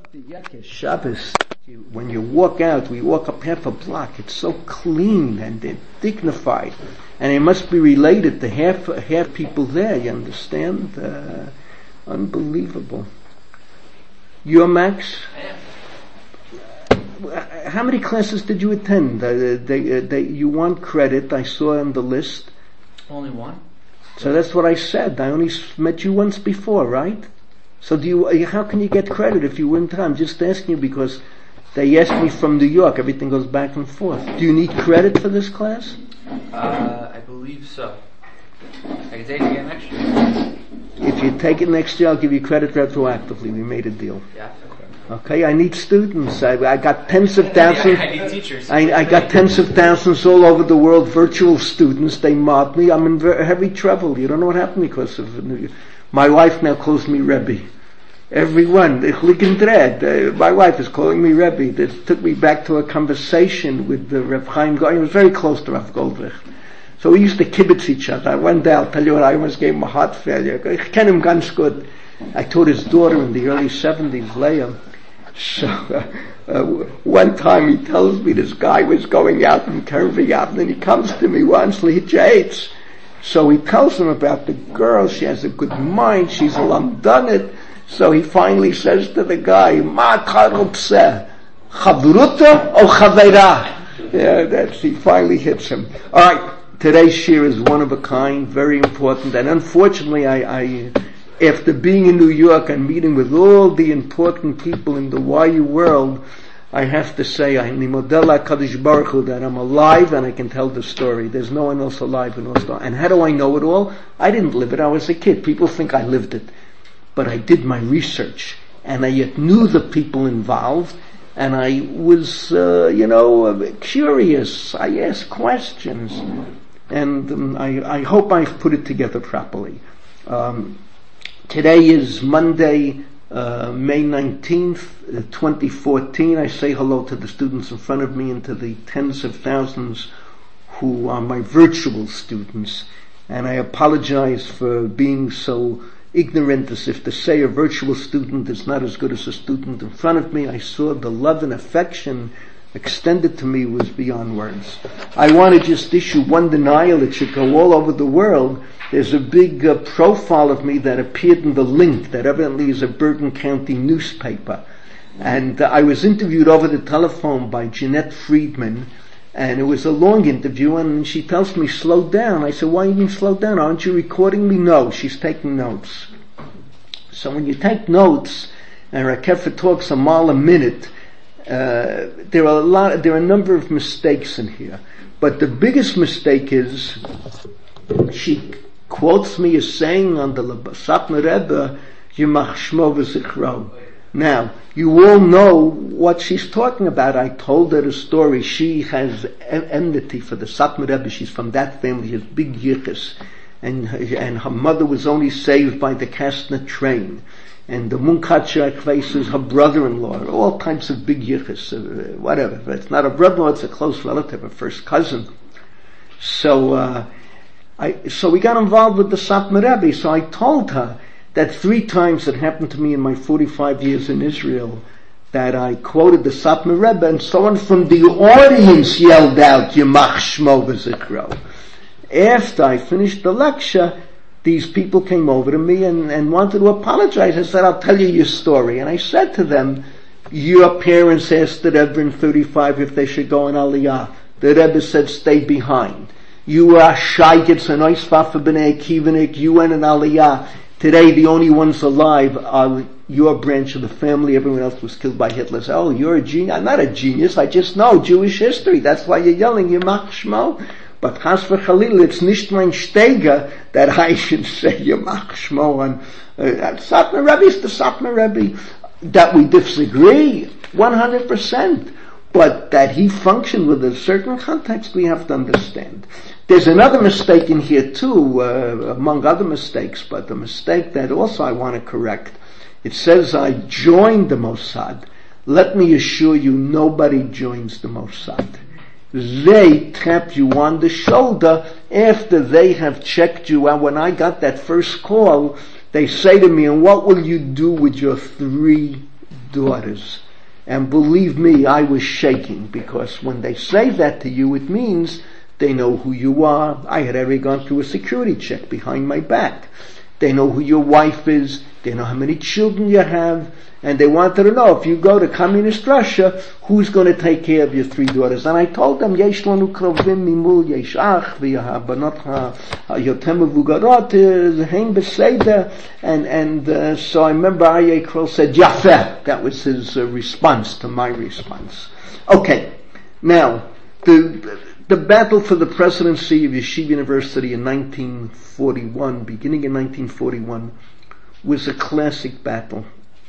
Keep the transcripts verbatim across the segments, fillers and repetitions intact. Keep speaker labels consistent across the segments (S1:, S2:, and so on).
S1: Shabbos, you, when you walk out, we walk up half a block, it's so clean and dignified. And it must be related to half half people there, you understand? Uh, unbelievable. You're Max? How many classes did you attend? Uh, they, uh, they, you want credit, I saw on the list.
S2: Only one.
S1: So that's what I said. I only met you once before, right? So do you, how can you get credit if you weren't there? I'm just asking you because they asked me from New York. Everything goes back and forth. Do you need credit for this class?
S2: Uh, I believe so. I can take it again next year.
S1: If you take it next year, I'll give you credit retroactively. We made a deal.
S2: Yeah.
S1: Okay, I need students. I, I got tens of thousands.
S2: I need teachers.
S1: I, I got tens of thousands all over the world, virtual students. They mock me. I'm in very heavy trouble. You don't know what happened because of my wife now calls me Rebbe. Everyone, uh, my wife is calling me Rebbe. This took me back to a conversation with the Reb Chaim Goldreich. I was very close to Rav Goldreich. So we used to kibitz each other. One day, I'll tell you what, I almost gave him a heart failure. Ich ken him ganz good. I taught his daughter in the early seventies, Leah. So, uh, uh, one time he tells me this guy was going out from Kervi out, and then he comes to me once, Leah. So he tells him about the girl. She has a good mind. She's a lamdanit. So he finally says to the guy, Ma karupse, chavruta or chaveira? Yeah, that's, he finally hits him. Alright, today's shir is one of a kind, very important, and unfortunately I, I, after being in New York and meeting with all the important people in the Y U world, I have to say, I'm Modella Kadosh Baruch Hu, that I'm alive and I can tell the story. There's no one else alive who knows that. And how do I know it all? I didn't live it, I was a kid. People think I lived it. But I did my research, and I yet knew the people involved, and I was, uh, you know, curious. I asked questions, and um, I, I hope I've put it together properly. Um, today is Monday, uh, May nineteenth, twenty fourteen. I say hello to the students in front of me and to the tens of thousands who are my virtual students, and I apologize for being so ignorant, as if to say a virtual student is not as good as a student in front of me. I saw the love and affection extended to me was beyond words. I want to just issue one denial. It should go all over the world. There's a big uh, profile of me that appeared in the Link, that evidently is a Bergen County newspaper. And uh, I was interviewed over the telephone by Jeanette Friedman, and it was a long interview, and she tells me, slow down. I said, why even slow down? Aren't you recording me? No, she's taking notes. So when you take notes, and Rakefa talks a mile a minute, uh, there are a lot, there are a number of mistakes in here. But the biggest mistake is, she quotes me as saying on the Satmar Rebbe, Yimach Shmo v'zichro. Now, you all know what she's talking about. I told her the story. She has enmity for the Satmar Rebbe. She's from that family. She has big yichus. And, and her mother was only saved by the Kastner train. And the Munkacher Akveis is her brother-in-law. All types of big yichus, uh, whatever. But it's not a brother-in-law, it's a close relative, a first cousin. So, uh, I, so we got involved with the Satmar Rebbe. So I told her that three times it happened to me in my forty-five years in Israel, that I quoted the Satmar Rebbe, and someone from the audience yelled out, Yimach Shmo v'zichro. After I finished the lecture, these people came over to me and, and wanted to apologize. I said, I'll tell you your story. And I said to them, your parents asked the Rebbe in thirty-five if they should go in Aliyah. The Rebbe said, stay behind. You were a shaygitz, an oisvafa b'nei akivanik, you went in Aliyah. Today, the only ones alive are your branch of the family. Everyone else was killed by Hitler. So, oh, you're a genius. I'm not a genius. I just know Jewish history. That's why you're yelling, Yimach Shmo. But Chas v'Chalil, it's nicht mein Steiger that I should say Yimach Shmo. And uh, Satmar Rebbe is the Satmar Rebbe. That we disagree, one hundred percent. But that he functioned with a certain context, we have to understand. There's another mistake in here too, uh, among other mistakes, but the mistake that also I want to correct. It says I joined the Mossad. Let me assure you, nobody joins the Mossad. They tap you on the shoulder after they have checked you out. When I got that first call, they say to me, and what will you do with your three daughters. And believe me, I was shaking, because when they say that to you, it means they know who you are. I had already gone through a security check behind my back. They know who your wife is. They know how many children you have. And they wanted to know, if you go to communist Russia, who's going to take care of your three daughters? And I told them, Yesh lanu krovim mimul yesh ach, v'yahabanot ha'yotem mevugarot, hein beseder. And, and, uh, so I remember Aryeh Kroll said, Yafeh. That was his uh, response to my response. Okay. Now, the, the battle for the presidency of Yeshiva University in nineteen forty-one, beginning in nineteen forty-one, was a classic battle.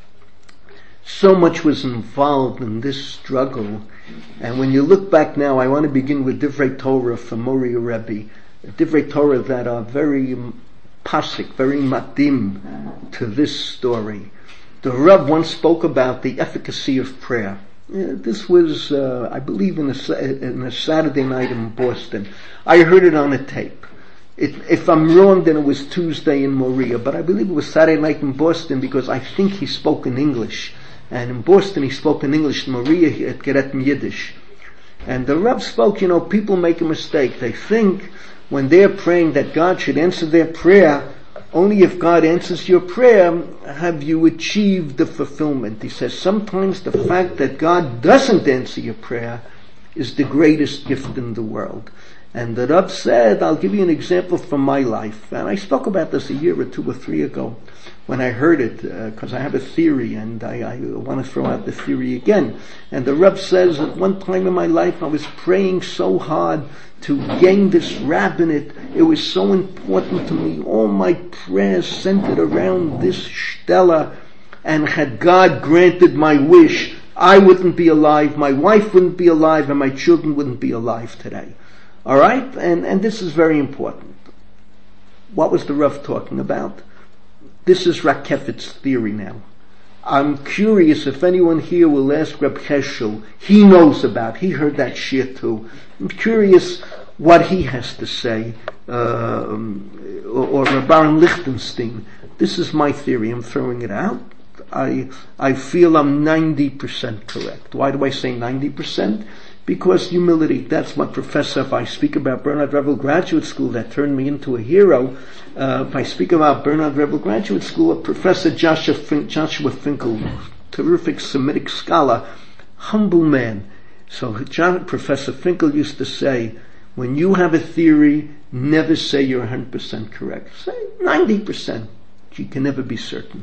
S1: So much was involved in this struggle. And when you look back now, I want to begin with Divrei Torah from Moriah Rebbe. Divrei Torah that are very pasik, very matim to this story. The Rav once spoke about the efficacy of prayer. Yeah, this was, uh, I believe, in a, in a Saturday night in Boston. I heard it on a tape. It, if I'm wrong, then it was Tuesday in Moriah, but I believe it was Saturday night in Boston, because I think he spoke in English. And in Boston he spoke in English, in Moriah at Geretim Yiddish. And the Rav spoke, you know, people make a mistake. They think when they're praying that God should answer their prayer, only if God answers your prayer have you achieved the fulfillment. He says sometimes the fact that God doesn't answer your prayer is the greatest gift in the world. And the Rav said, I'll give you an example from my life. And I spoke about this a year or two or three ago when I heard it, because uh, I have a theory, and I, I want to throw out the theory again. And the Rav says, at one time in my life I was praying so hard to gain this rabbinate. It was so important to me. All my prayers centered around this shtella. And had God granted my wish, I wouldn't be alive, my wife wouldn't be alive, and my children wouldn't be alive today. Alright? And, and this is very important. What was the Rav talking about? This is Rakefet's theory now. I'm curious if anyone here will ask Reb Heschel. He knows about, he heard that shir too. I'm curious what he has to say, uh, or, or Reb Baron Lichtenstein. This is my theory, I'm throwing it out. I, I feel I'm ninety percent correct. Why do I say ninety percent? Because humility, that's what Professor, if I speak about Bernard Revel Graduate School, that turned me into a hero. Uh, if I speak about Bernard Revel Graduate School, Professor Joshua, Fin- Joshua Finkel, terrific Semitic scholar, humble man. So John, Professor Finkel used to say, when you have a theory, never say you're one hundred percent correct. Say ninety percent. You can never be certain.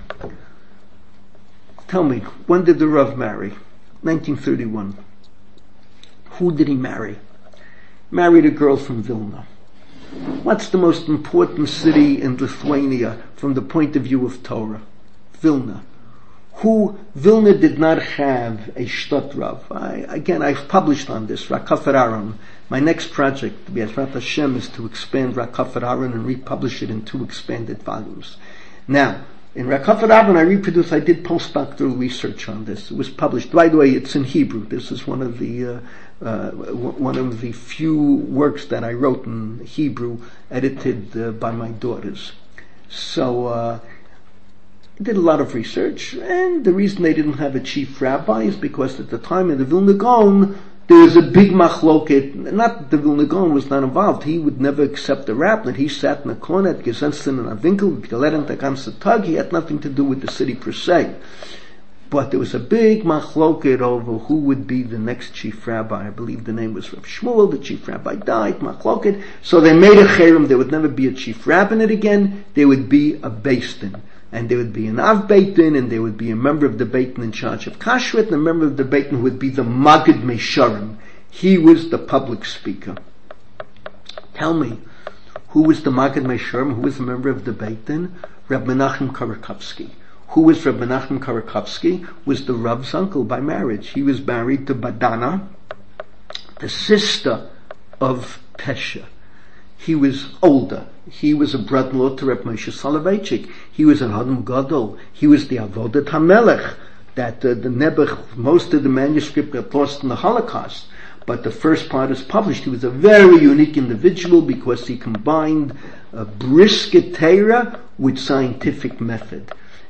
S1: Tell me, when did the Rav marry? nineteen thirty-one. Who did he marry? Married a girl from Vilna. What's the most important city in Lithuania from the point of view of Torah? Vilna. Who, Vilna did not have a Shtot Rav. I, again, I've published on this, Rakafer Aaron. My next project, B'ezrat Hashem, is to expand Rakafer Aaron and republish it in two expanded volumes. Now, in Rakafer Aaron, I reproduced, I did postdoctoral research on this. It was published, by the way, it's in Hebrew. This is one of the, uh, uh, one of the few works that I wrote in Hebrew, edited uh, by my daughters. So, uh, I did a lot of research, and the reason they didn't have a chief rabbi is because at the time of the Vilna Gaon, there was a big machloket. Not that the Vilna Gaon was not involved. He would never accept the rabbinate. He sat in a corner at Gesetzten and a Winkel, gelehrt the ganze Tag. He had nothing to do with the city per se. But there was a big machloket over who would be the next chief rabbi. I believe the name was Reb Shmuel. The chief rabbi died, machloket. So they made a cherem. There would never be a chief rabbinate again. There would be a beis din. And there would be an Av Beit Din, and there would be a member of the Beit Din in charge of Kashrut, and a member of the Beit Din who would be the Magid Mesharim. He was the public speaker. Tell me, who was the Magid Mesharim? Who was a member of the Beit Din? Reb Menachem Karakovsky. Who was Reb Menachem Karakovsky? Was the Rav's uncle by marriage. He was married to Badana, the sister of Pesha. He was older. He was a brother-in-law to Reb Moshe Soloveitchik. He was an Adam Gadol. He was the Avodat HaMelech, that uh, the Nebuch, most of the manuscript got lost in the Holocaust. But the first part is published. He was a very unique individual because he combined uh, brisket Torah with scientific method.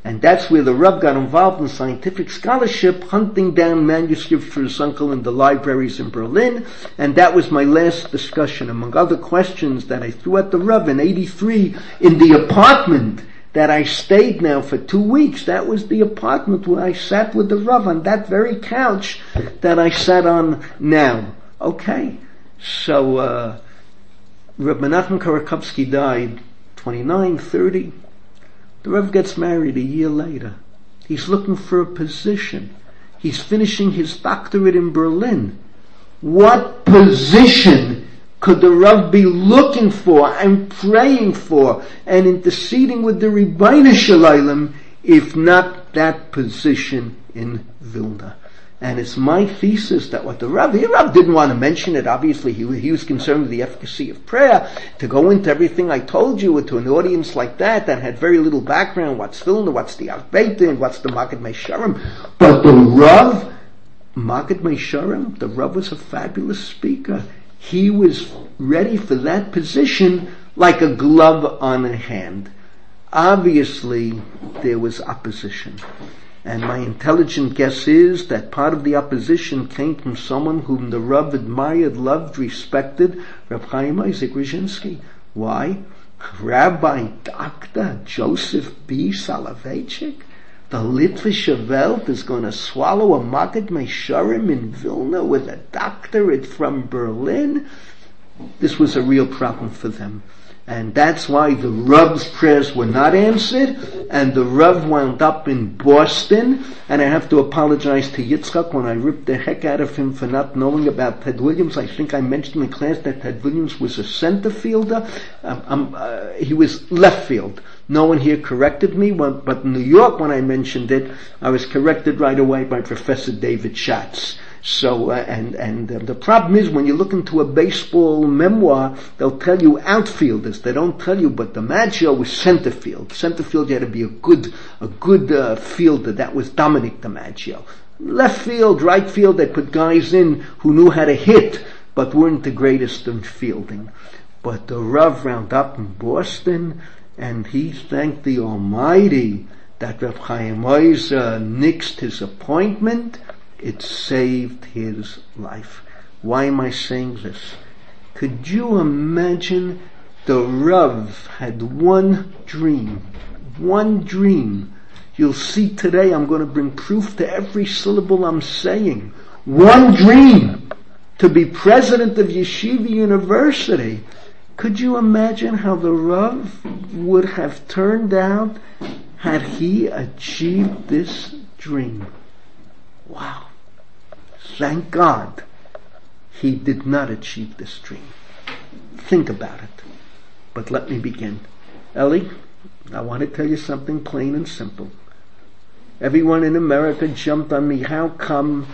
S1: And that's where the Rav got involved in scientific scholarship, hunting down manuscripts for his uncle in the libraries in Berlin. And that was my last discussion, among other questions that I threw at the Rav in eighty-three in the apartment that I stayed now for two weeks. That was the apartment where I sat with the Rav on that very couch that I sat on now. Okay. So, uh, Reb Menachem Karakovsky died twenty-nine, thirty. The Rav gets married a year later. He's looking for a position. He's finishing his doctorate in Berlin. What position could the Rav be looking for and praying for and interceding with the Ribbono Shel Olam if not that position in Vilna? And it's my thesis that what the Rav, the Rav didn't want to mention it, obviously he, he was concerned with the efficacy of prayer, to go into everything I told you to an audience like that, that had very little background, what's Vilna, what's the Av Beitin, what's the Maggid Meisharim. But the Rav, Maggid Meisharim, the Rav was a fabulous speaker. He was ready for that position like a glove on a hand. Obviously, there was opposition. And my intelligent guess is that part of the opposition came from someone whom the Rav admired, loved, respected, Reb Chaim Isaac Ruzhinsky. Why? Rabbi Doctor Joseph B. Soloveitchik, the Litvische Welt, is going to swallow a Maggid Meisharim in Vilna with a doctorate from Berlin. This was a real problem for them. And that's why the Rav's prayers were not answered, and the Rav wound up in Boston. And I have to apologize to Yitzchak when I ripped the heck out of him for not knowing about Ted Williams. I think I mentioned in class that Ted Williams was a center fielder. Um, um, uh, he was left field. No one here corrected me, but in New York when I mentioned it, I was corrected right away by Professor David Schatz. So, uh, and, and uh, the problem is when you look into a baseball memoir, they'll tell you outfielders. They don't tell you, but the Maggio was center field. Center field, you had to be a good, a good, uh, fielder. That was Dominic DiMaggio. Left field, right field, they put guys in who knew how to hit, but weren't the greatest in fielding. But the Rav wound up in Boston, and he thanked the Almighty that Reb Chaim Ozer nixed his appointment. It saved his life. Why am I saying this? Could you imagine the Rav had one dream, one dream. You'll see today I'm going to bring proof to every syllable I'm saying. One dream, to be president of Yeshiva University. Could you imagine how the Rav would have turned out had he achieved this dream? Wow. Thank God he did not achieve this dream. Think about it. But let me begin. Ellie, I want to tell you something plain and simple. Everyone in America jumped on me. How come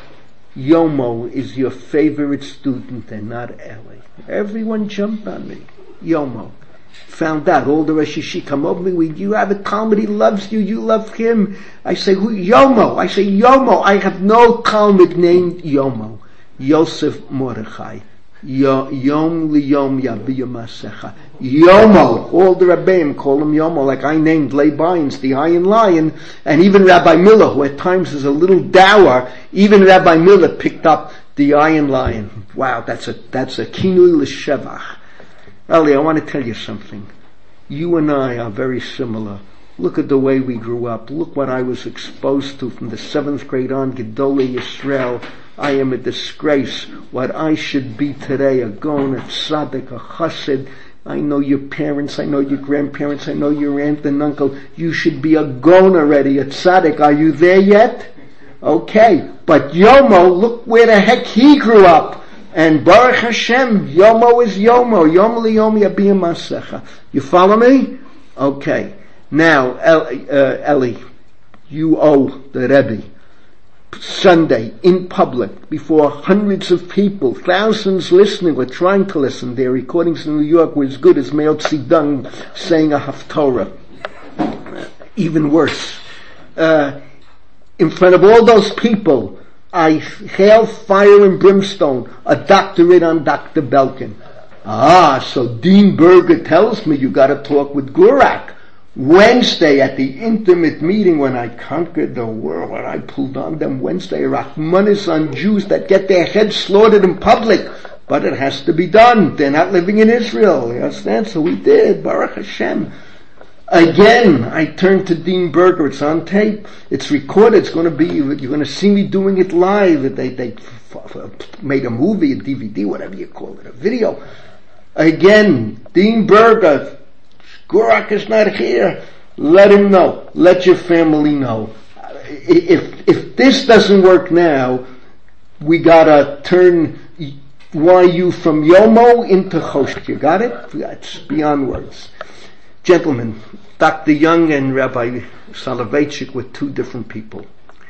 S1: Yomo is your favorite student and not Ellie? Everyone jumped on me. Yomo. Found out, all the Rosh Hashishi come over me, we, you have a Talmud, he loves you, you love him. I say, who? Yomo. I say, Yomo. I have no Talmud named Yomo. Yosef Mordechai. Yo, Yom liyom yaviya masecha. Yomo. All the Rabbeim call him Yomo, like I named Leib Bayins, the Iron Lion, and even Rabbi Miller, who at times is a little dour, even Rabbi Miller picked up the Iron Lion. Wow, that's a, that's a kinui l'shevach. Ali, I want to tell you something. You and I are very similar. Look at the way we grew up. Look what I was exposed to from the seventh grade on, Gedolei Yisrael. I am a disgrace. What I should be today, a Gaon, a Tzaddik, a Chassid. I know your parents, I know your grandparents, I know your aunt and uncle. You should be a Gaon already, a Tzaddik. Are you there yet? Okay. But Yomo, look where the heck he grew up. And Baruch Hashem, Yomo is Yomo. Yom liyom yabiya masecha. You follow me? Okay. Now, El, uh, Eli, you owe the Rebbe Sunday in public before hundreds of people, thousands listening or trying to listen. Their recordings in New York were as good as Mao Zedong saying a Haftorah. Even worse. Uh, in front of all those people, I hail fire and brimstone, a doctorate on Doctor Belkin. Ah, so Dean Berger tells me you gotta talk with Gurak. Wednesday at the intimate meeting when I conquered the world, when I pulled on them Wednesday, Rachmanis on Jews that get their heads slaughtered in public. But it has to be done. They're not living in Israel. You understand? So we did. Baruch Hashem. Again, I turned to Dean Berger. It's on tape. It's recorded. It's going to be, you're going to see me doing it live. They, they made a movie, a D V D, whatever you call it, a video. Again, Dean Berger, Gorak is not here. Let him know. Let your family know. If, if this doesn't work now, we gotta turn Y U from Yomo into Choshk. You got it? That's beyond words. Gentlemen, Doctor Young and Rabbi Soloveitchik were two different people.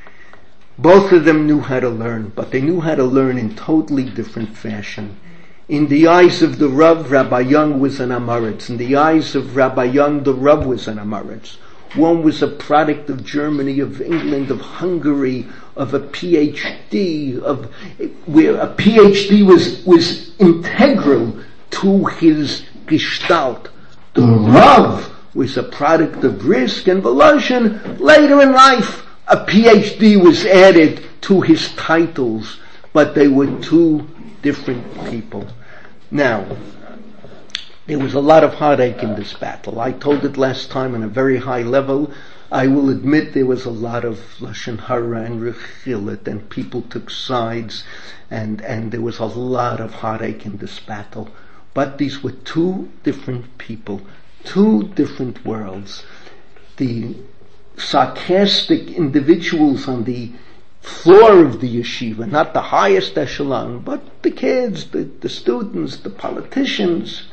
S1: Both of them knew how to learn, but they knew how to learn in totally different fashion. In the eyes of the Rav, Rabbi Young was an Amoritz. In the eyes of Rabbi Young, the Rav was an Amoritz. One was a product of Germany, of England, of Hungary, of a P H D, of where a P H D was was integral to his gestalt. The Rav was a product of Brisk and Volozhin. Later in life, a P H D was added to his titles, but they were two different people. Now, there was a lot of heartache in this battle. I told it last time on a very high level. I will admit there was a lot of Lashon Hara and Rechilit, and people took sides, and, and there was a lot of heartache in this battle. But these were two different people, two different worlds. The sarcastic individuals on the floor of the yeshiva, not the highest echelon, but the kids, the, the students, the politicians.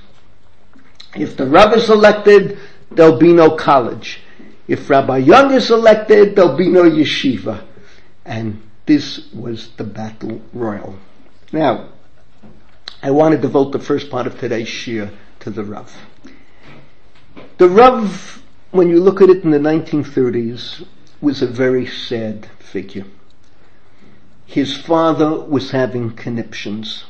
S1: If the Rav is elected, there'll be no college. If Rabbi Young is elected, there'll be no yeshiva. And this was the battle royal. Now, I want to devote the first part of today's shir to the Rav. The Rav, when you look at it in the nineteen thirties, was a very sad figure. His father was having conniptions.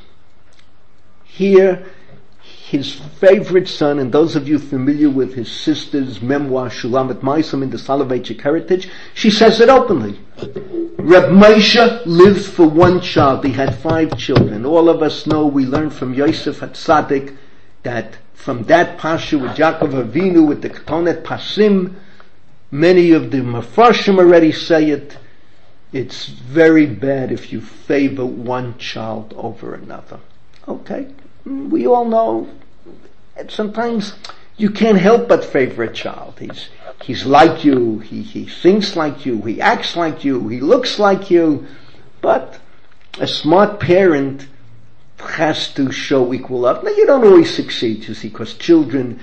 S1: Here, his favorite son, and those of you familiar with his sister's memoir, Shulamet Maisam, in the Soloveitchik heritage, she says it openly. Reb Moshe lived for one child. He had five children. All of us know, we learned from Yosef HaTzadik, that from that Pasha with Yaakov Avinu, with the Ketonet Pasim, many of the Mefarshim already say it, it's very bad if you favor one child over another. Okay? We all know that sometimes you can't help but favor a child. He's, he's like you, he, he thinks like you, he acts like you, he looks like you, but a smart parent has to show equal love. Now, you don't always succeed, you see, because children,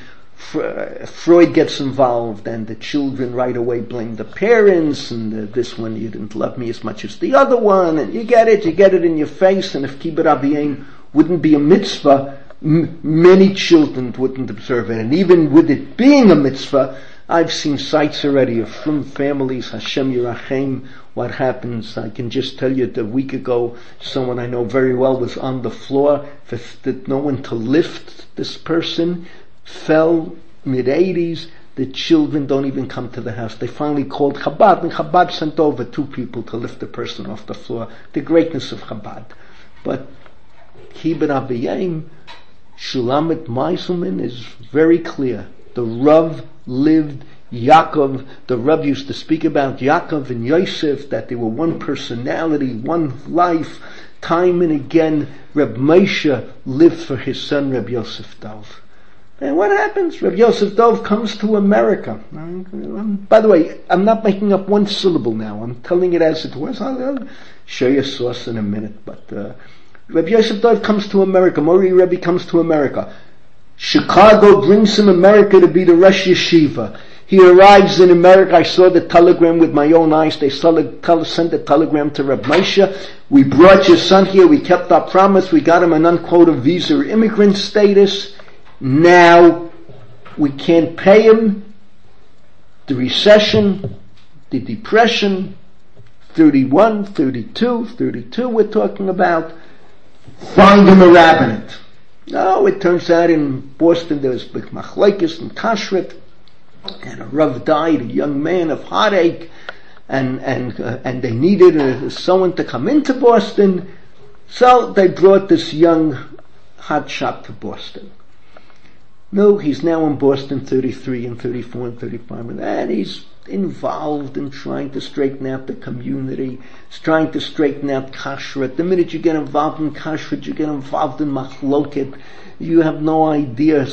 S1: Freud gets involved, and the children right away blame the parents, and uh, this one, you didn't love me as much as the other one, and you get it, you get it in your face, and if Kibbut Aviyim wouldn't be a mitzvah, m- many children wouldn't observe it. And even with it being a mitzvah, I've seen sites already of from families, Hashem Yerachem, what happens. I can just tell you that a week ago, someone I know very well was on the floor, for that no one to lift this person, fell mid eighties, the children don't even come to the house. They finally called Chabad, and Chabad sent over two people to lift the person off the floor. The greatness of Chabad. But Kibbut Aviyim, Shulamet Meiselman is very clear. The Rav lived Yaakov. The Rav used to speak about Yaakov and Yosef, that they were one personality, one life. Time and again, Reb Moshe lived for his son, Reb Yosef Dov. And what happens? Reb Yosef Dov comes to America. By the way, I'm not making up one syllable now. I'm telling it as it was. I'll show you a source in a minute, but uh, Reb Yosef Dov comes to America. Mori Rebbe comes to America. Chicago brings him America to be the Rosh Yeshiva. He arrives in America. I saw the telegram with my own eyes. They sent a telegram to Reb Moshe. We brought your son here. We kept our promise. We got him an unquoted visa or immigrant status. Now we can't pay him. The recession, the depression, thirty-one, thirty-two, thirty-two we're talking about. Find him a rabbinate. No, it turns out in Boston there was big machlekes and kashrut. and a Rav died, a young man of heartache, and and uh, and they needed uh, someone to come into Boston, so they brought this young hotshot to Boston. No, he's now in Boston, thirty-three and thirty-four and thirty-five, and he's involved in trying to straighten out the community. He's trying to straighten out kashrut. The minute you get involved in kashrut, you get involved in machloket. You have no idea.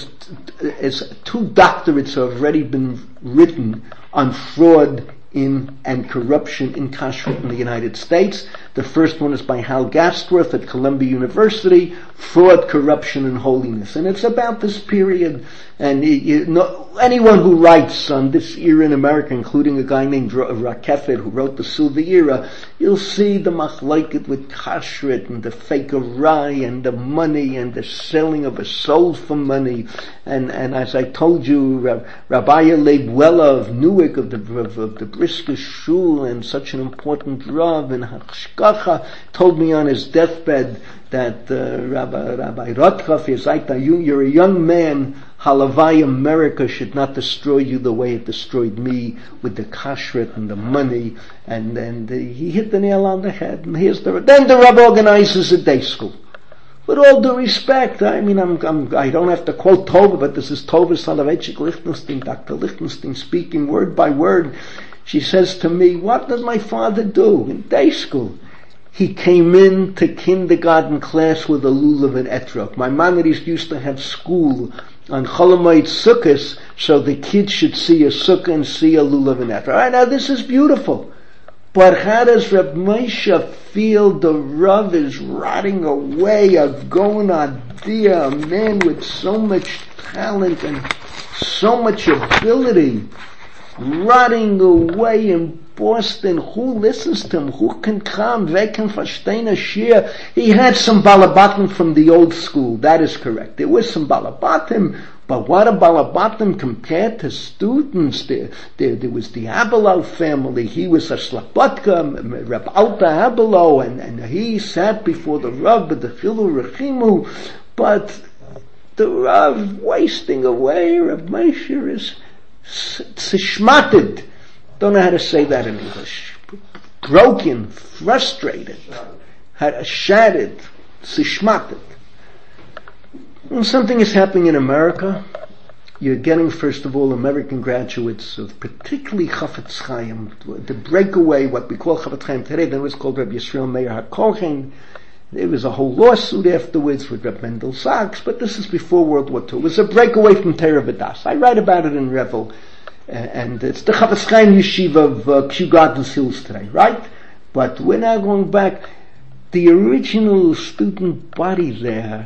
S1: As two doctorates have already been written on fraud in and corruption in kashrut in the United States. The first one is by Hal Gadsworth at Columbia University, Fraud, Corruption, and Holiness. And it's about this period. And you, you know, anyone who writes on this era in America, including a guy named Rakefet who wrote the Silver Era, you'll see the machlaiket with kashrut and the fake of rye and the money and the selling of a soul for money. And, and as I told you, Rabbi Leib Wella of Newark, of the, of, of the Brisker Shul, and such an important Rav in Hashgacha, told me on his deathbed that uh, Rabbi, Rabbi Rotkoff is like, you're a young man, Halavai America should not destroy you the way it destroyed me with the kashrut and the money. And then the, he hit the nail on the head. And here's the, then the Rebbe organizes a day school. With all due respect, I mean, I'm, I'm, I don't have to quote Tova, but this is Tova Soloveitchik Lichtenstein, Doctor Lichtenstein speaking word by word. She says to me, what does my father do in day school? He came in to kindergarten class with a lulav and etrog. My Maimonides used to have school on Cholamoid Sukkos, so the kids should see a sukkah and see a lulav and etrog. All right, now this is beautiful. But how does Reb Moshe feel the Rav is rotting away, of going on dear, a man with so much talent and so much ability, rotting away in Boston? Who listens to him? Who can come? Wer can verstehen a shir? He had some balabatim from the old school, that is correct. There was some balabatim, but what a balabatim compared to students. There, there, there was the Abelow family. He was a Slabotka, Reb Alta Abelow, and, and he sat before the Rav, the Chilu Rechimu, but the Rav wasting away. Reb Moshe is sishmated. Don't know how to say that in English. Broken, frustrated, had shattered, sishmated. When something is happening in America, you're getting, first of all, American graduates of particularly Chafetz Chaim, the breakaway, what we call Chafetz Chaim today, then it was called Rabbi Yisrael Meir HaKohen. There was a whole lawsuit afterwards with Reb Mendel Sachs, but this is before World War Two. It was a breakaway from Torah B'das. I write about it in Revel. Uh, and it's the Chafetz Chaim Yeshiva of uh, Kew Gardens Hills today, right? But we're now going back. The original student body there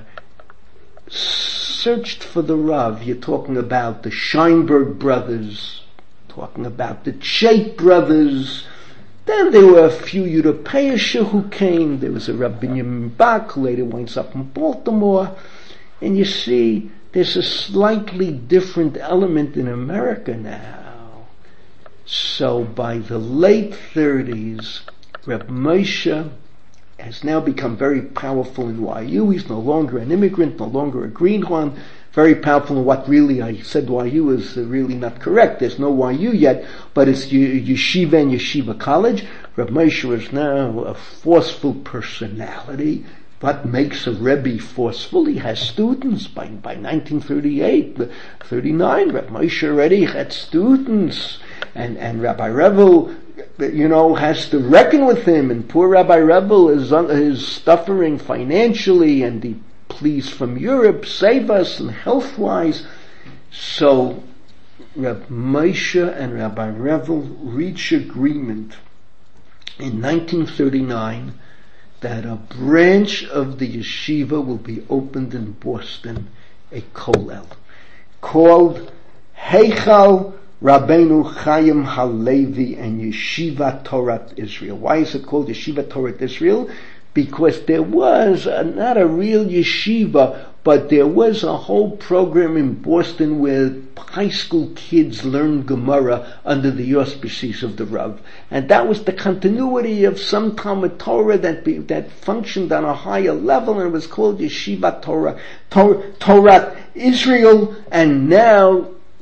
S1: searched for the Rav. You're talking about the Scheinberg brothers, talking about the Chait brothers. Then there were a few Europeische who came. There was a Rabbi Binyamin Bach, who later winds up in Baltimore. And you see, there's a slightly different element in America now. So by the late thirties, Reb Moshe has now become very powerful in Y U. He's no longer an immigrant, no longer a greenhorn. Very powerful in what really, I said Y U is really not correct. There's no Y U yet, but it's Yeshiva and Yeshiva College. Reb Moshe is now a forceful personality. What makes a Rebbe forceful? He has students. By, by nineteen thirty-eight, thirty-nine, Reb Moshe already had students. And, and Rabbi Revel, you know, has to reckon with him. And poor Rabbi Revel is, is suffering financially, and he please from Europe, save us, and health-wise. So Reb Moshe and Rabbi Revel reach agreement in nineteen thirty-nine that a branch of the yeshiva will be opened in Boston, a kollel, called Heichal Rabbeinu Chaim Halevi and Yeshiva Torah Israel. Why is it called Yeshiva Torah Israel? Because there was a, not a real yeshiva, but there was a whole program in Boston where high school kids learned Gemara under the auspices of the Rav. And that was the continuity of some Talmud Torah that be, that functioned on a higher level, and it was called Yeshiva Torah, Torah, Torah Israel. And now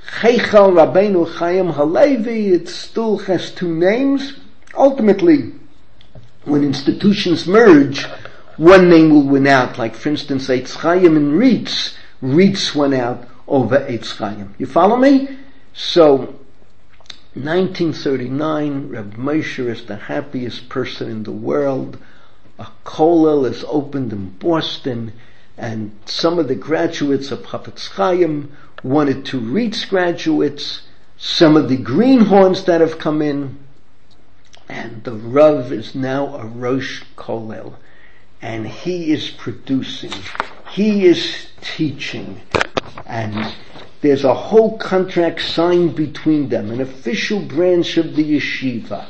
S1: Heichal Rabbeinu Chaim Halevi, it still has two names. Ultimately, when institutions merge, one name will win out. Like, for instance, Eitz Chaim and Reitz. Reitz went out over Eitz Chaim. You follow me? So, nineteen thirty-nine, Reb Moshe is the happiest person in the world. A kollel is opened in Boston, and some of the graduates of Chafetz Chaim, one or two Reitz graduates, some of the greenhorns that have come in, and the Rav is now a Rosh Kollel, and he is producing, he is teaching, and there's a whole contract signed between them, an official branch of the yeshiva.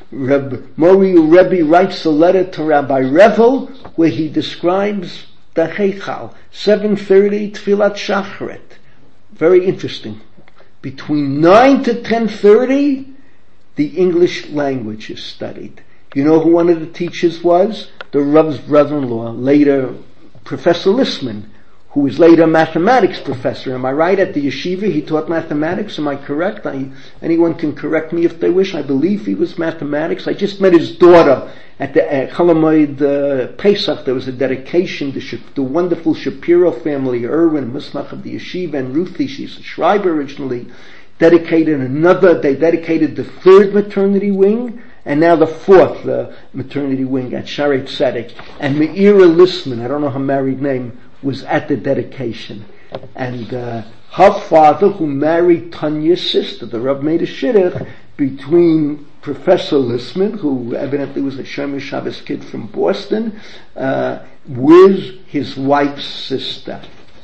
S1: Reb Moriu Rebbe writes a letter to Rabbi Revel where he describes the Heichal, seven thirty Tfilat Shacharit. Very interesting. Between nine to ten thirty, the English language is studied. You know who one of the teachers was? The Rav's brother-in-law, later Professor Lissman, who was later a mathematics professor. Am I right? At the yeshiva, he taught mathematics. Am I correct? I, anyone can correct me if they wish. I believe he was mathematics. I just met his daughter at the uh, Chalamoid uh, Pesach. There was a dedication. The, the wonderful Shapiro family, Irwin, Musmach of the yeshiva, and Ruthie, she's a Schreiber originally, dedicated another, they dedicated the third maternity wing, and now the fourth uh, maternity wing at Shaarei Tzedek. And Meira Lissman, I don't know her married name, was at the dedication. And uh, her father, who married Tanya's sister, the Rav made a shidduch between Professor Lissman, who evidently was a Shomer Shabbos kid from Boston, uh, with his wife's sister.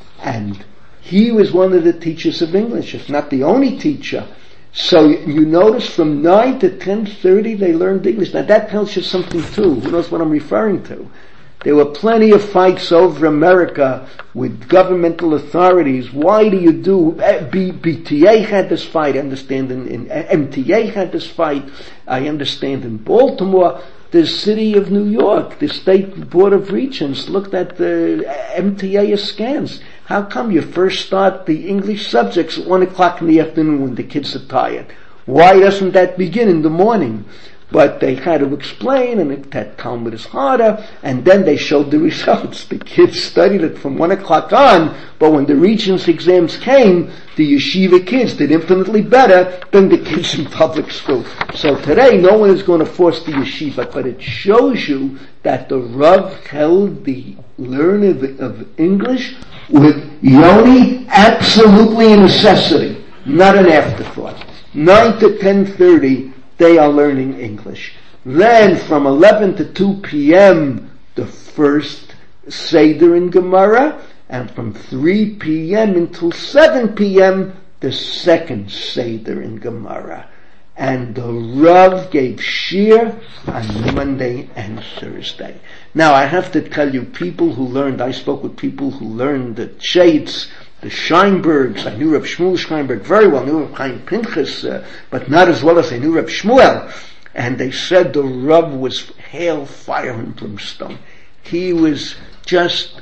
S1: And he was one of the teachers of English, if not the only teacher. So you notice from nine to ten thirty they learned English. Now that tells you something too. Who knows what I'm referring to? There were plenty of fights over America with governmental authorities. Why do you do, B, BTA had this fight, I understand in, in M T A had this fight, I understand in Baltimore. The city of New York, the State Board of Regents looked at the M T A askance. How come you first start the English subjects at one o'clock in the afternoon when the kids are tired? Why doesn't that begin in the morning? But they had to explain, and it, that Talmud is harder, and then they showed the results. The kids studied it from one o'clock on, but when the Regents exams came, the yeshiva kids did infinitely better than the kids in public school. So today, no one is going to force the yeshiva, but it shows you that the Rav held the learner of, of English with Yoni absolutely a necessity, not an afterthought. nine to ten thirty, they are learning English. Then from eleven to two p.m. the first Seder in Gemara, and from three p.m. until seven p.m. the second Seder in Gemara. And the Rav gave Shir on Monday and Thursday. Now I have to tell you, people who learned, I spoke with people who learned the Chaitz, the Scheinbergs. I knew Reb Shmuel Scheinberg very well, I knew Reb Chaim Pinchas, uh, but not as well as I knew Reb Shmuel. And they said the Rav was hail, fire, and brimstone. He was just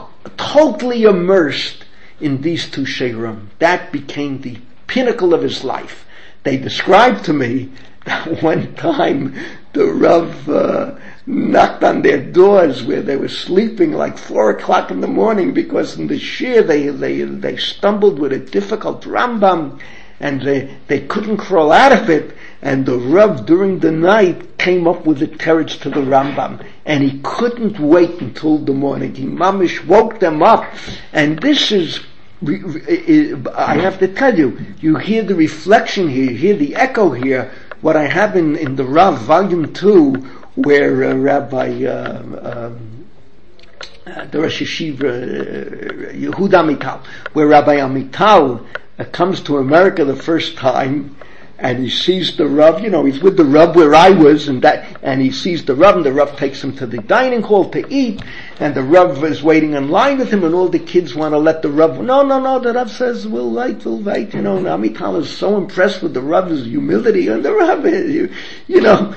S1: totally immersed in these two Sheirim. That became the pinnacle of his life. They described to me that one time the Rav uh, knocked on their doors where they were sleeping like four o'clock in the morning, because in the shir they they they stumbled with a difficult Rambam and they they couldn't crawl out of it, and the Rav during the night came up with the teretz to the Rambam, and he couldn't wait until the morning. He mamish woke them up, and this is, I have to tell you, you hear the reflection here, you hear the echo here, what I have in, in the Rav volume two, where uh, Rabbi uh, um, uh, the Rosh Yeshiva uh, Yehuda Amital, where Rabbi Amital uh, comes to America the first time, and he sees the Rav, you know, he's with the Rav where I was, and that, and he sees the Rav, and the Rav takes him to the dining hall to eat, and the Rav is waiting in line with him, and all the kids want to let the Rav, no, no, no, the Rav says, we'll wait, we'll wait, you know, and Amital is so impressed with the Rav's humility, and the Rav, you, you know,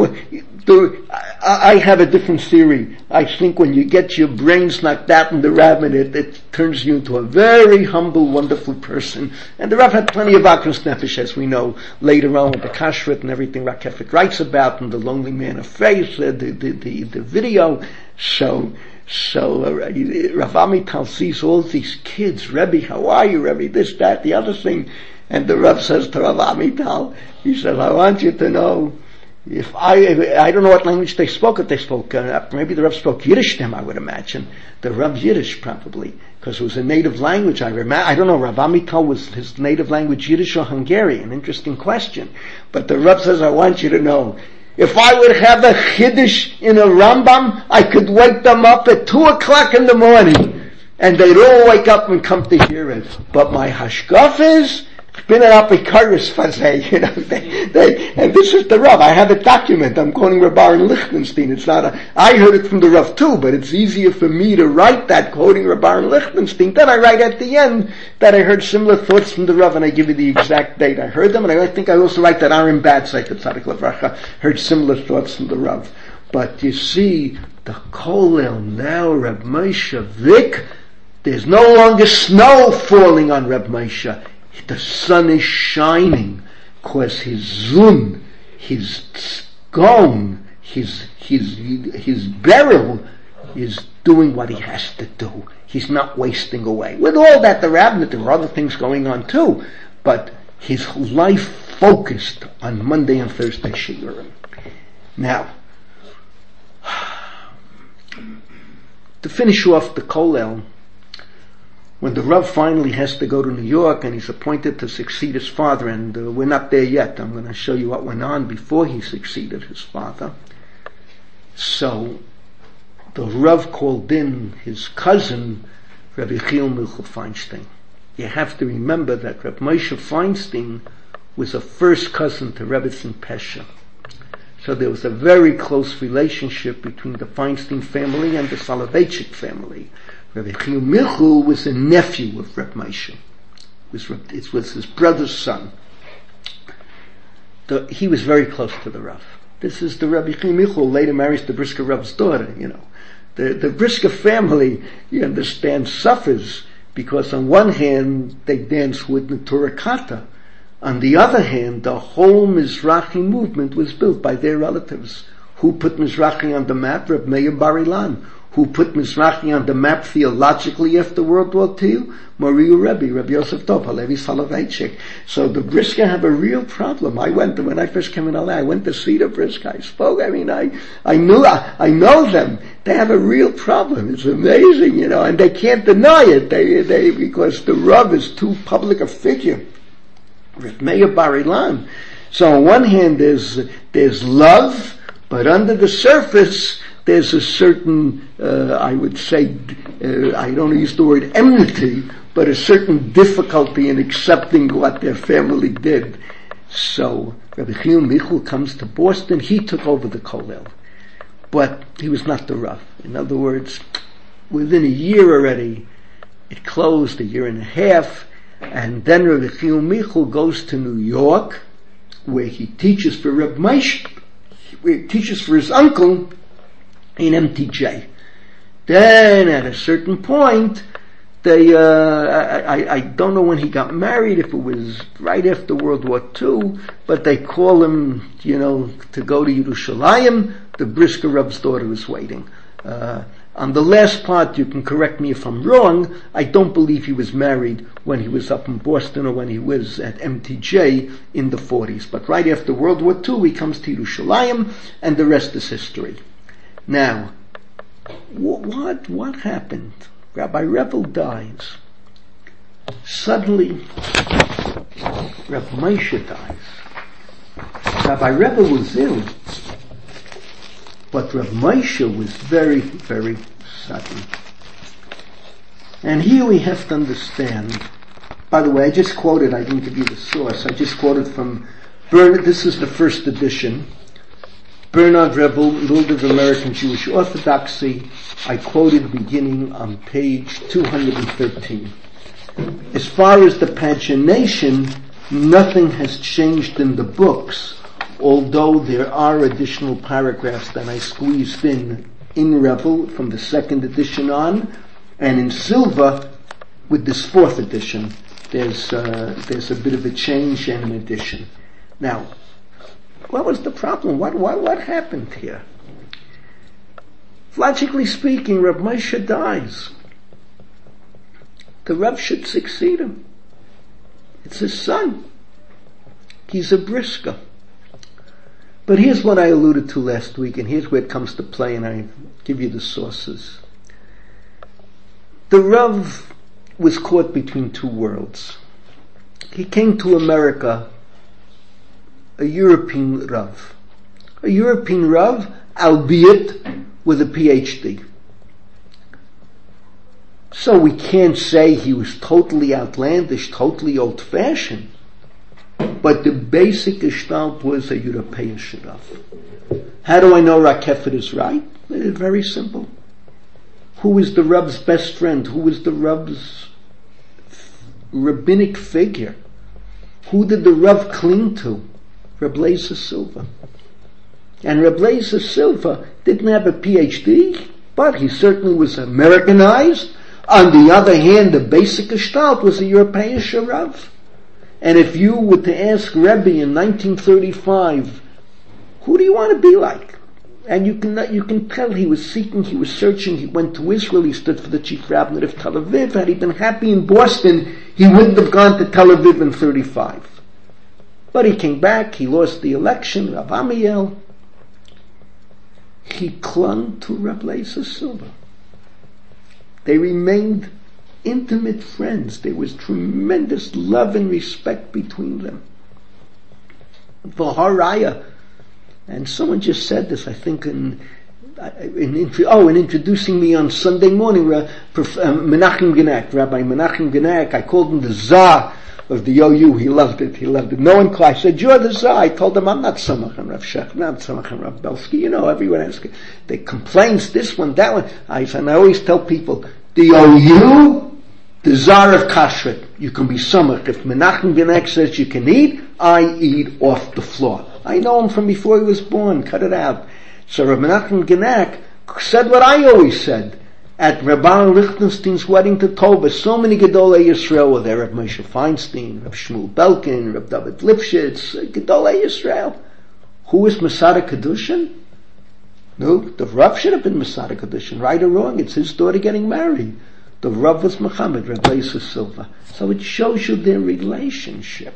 S1: the, I, I have a different theory. I think when you get your brains knocked out in the Rav, and it, it turns you into a very humble, wonderful person. And the Rav had plenty of Akros Nefesh, as we know, later on with the Kashrut and everything Rav Kefik writes about, and the Lonely Man of Faith, uh, the, the, the, the video. So, so, uh, Rav Amital sees all these kids, Rebbe, how are you, Rebbe, this, that, the other thing. And the Rav says to Rav Amital, he says, I want you to know, if I, I don't know what language they spoke, if they spoke, uh, maybe the Rav spoke Yiddish to him, I would imagine. The Rav Yiddish probably, because it was a native language. I remember, I don't know, Rav Amital was his native language Yiddish or Hungarian, interesting question. But the Rav says, I want you to know, if I would have a Chiddush in a Rambam, I could wake them up at two o'clock in the morning, and they'd all wake up and come to hear it. But my hashkaf is, Bin Apikaris Fazay, you know, they, they, and this is the Rav. I have a document. I'm quoting Rav Baron Lichtenstein. It's not a, I heard it from the Rav too, but it's easier for me to write that quoting Rav Baron Lichtenstein. Then I write at the end that I heard similar thoughts from the Rav, and I give you the exact date I heard them, and I think I also write that Aaron Batz, like the Tzaddik Levracha, heard similar thoughts from the Rav. But you see, the Kolel now, Reb Moshe Vick, there's no longer snow falling on Reb Moshe. The sun is shining, cause his zun, his tzgon, his, his, his beryl is doing what he has to do. He's not wasting away. With all that, the Rabbinate, there are other things going on too, but his life focused on Monday and Thursday Shiurim. Now, to finish off the Kolel, when the Rav finally has to go to New York and he's appointed to succeed his father, and uh, we're not there yet. I'm going to show you what went on before he succeeded his father. So, the Rav called in his cousin, Rabbi Chil Milchel Feinstein. You have to remember that Rabbi Moshe Feinstein was a first cousin to Rebbetzin Pesha. So there was a very close relationship between the Feinstein family and the Soloveitchik family. Rabbi Chil Michul was a nephew of Reb Moshe. It was, it was his brother's son. The, he was very close to the Rav. This is the Rabbi Chil Michul, later marries the Brisker Rav's daughter, you know. The, the Brisker family, you understand, suffers because on one hand they dance with the Torah Kata. On the other hand, the whole Mizrahi movement was built by their relatives. Who put Mizrahi on the map? Reb Meir Bar Ilan. Who put Mizrahi on the map theologically after World War Two? Moriu Rebbe, Rabbi Yosef Tov Halevi Soloveitchik. So the Brisker have a real problem. I went to, when I first came in L A, I went to see the Brisker. I spoke, I mean, I, I knew, I, I know them. They have a real problem. It's amazing, you know, and they can't deny it. They, they, because the Rav is too public a figure. Reb Meir Bar Ilan. So on one hand there's, there's love, but under the surface, there's a certain, uh, I would say, uh, I don't use the word enmity, but a certain difficulty in accepting what their family did. So, Rabbi Chil Michul comes to Boston. He took over the Kolel, but he was not the Rav. In other words, within a year already, it closed, a year and a half, and then Rabbi Chil Michul goes to New York, where he teaches for Reb Moshe, where he teaches for his uncle, in M T J. Then at a certain point, they, uh, I, I, I don't know when he got married, if it was right after World War Two, but they call him, you know, to go to Yerushalayim. The Brisker Rav's daughter was waiting. Uh, on the last part, you can correct me if I'm wrong, I don't believe he was married when he was up in Boston or when he was at M T J in the forties. But right after World War Two, he comes to Yerushalayim, and the rest is history. Now, what what happened? Rabbi Revel dies. Suddenly, Rabbi Moshe dies. Rabbi Revel was ill, but Rabbi Moshe was very, very sudden. And here we have to understand. By the way, I just quoted. I didn't give you the source. I just quoted from Bernard, this is the first edition. Bernard Rebel, Middle of American Jewish Orthodoxy. I quoted beginning on page two hundred thirteen. As far as the pagination, nothing has changed in the books, although there are additional paragraphs that I squeezed in in Rebel from the second edition on, and in Silva with this fourth edition. There's uh, there's a bit of a change and an addition. Now, what was the problem? What what what happened here? Logically speaking, Rav Moshe dies. The Rav should succeed him. It's his son. He's a brisker. But here's what I alluded to last week, and here's where it comes to play, and I give you the sources. The Rav was caught between two worlds. He came to America a European Rav. A European Rav, albeit with a P H D. So we can't say he was totally outlandish, totally old-fashioned, but the basic gestalt was a European Rav. How do I know Rakefet is right? It's very simple. Who is the Rav's best friend? Who is the Rav's rabbinic figure? Who did the Rav cling to? Reb Leizer Silva. And Reb Leizer Silva didn't have a P H D, but he certainly was Americanized. On the other hand, the basic gestalt was a European Rav. And if you were to ask Rebbe in nineteen thirty-five, who do you want to be like? And you can you can tell he was seeking, he was searching, he went to Israel, he stood for the chief rabbinate of Tel Aviv. Had he been happy in Boston, he wouldn't have gone to Tel Aviv in thirty-five. But he came back, he lost the election, Rav Amiel. He clung to Reb Leizer Silva. They remained intimate friends. There was tremendous love and respect between them. V'haraya, and someone just said this, I think, in, in, in oh, in introducing me on Sunday morning, uh, Menachem Genack, Rabbi Menachem Genack. I called him the Tsar of the O U. He loved it. He loved it. No one called. I said, "You're the Tsar." I told him, "I'm not Samach and Rav Shech, not Samach and Rav Belsky." You know, everyone has the complaints. This one, that one. I and I always tell people, the O U, the Tsar of Kashrut. You can be Samach. If Menachem Genack says you can eat, I eat off the floor. I know him from before he was born. Cut it out. So Rav Menachem Genack said what I always said. At Rabbi Lichtenstein's wedding to Tova, so many Gedolei Yisrael were there. Rav Moshe Feinstein, Rav Shmuel Belkin, Rav David Lipschitz, Gedolei Yisrael. Who was Masada Kedushin? No, the Rav should have been Masada Kedushin, right or wrong. It's his daughter getting married. The Rav was Muhammad, Reb Leizer Silva. So it shows you their relationship.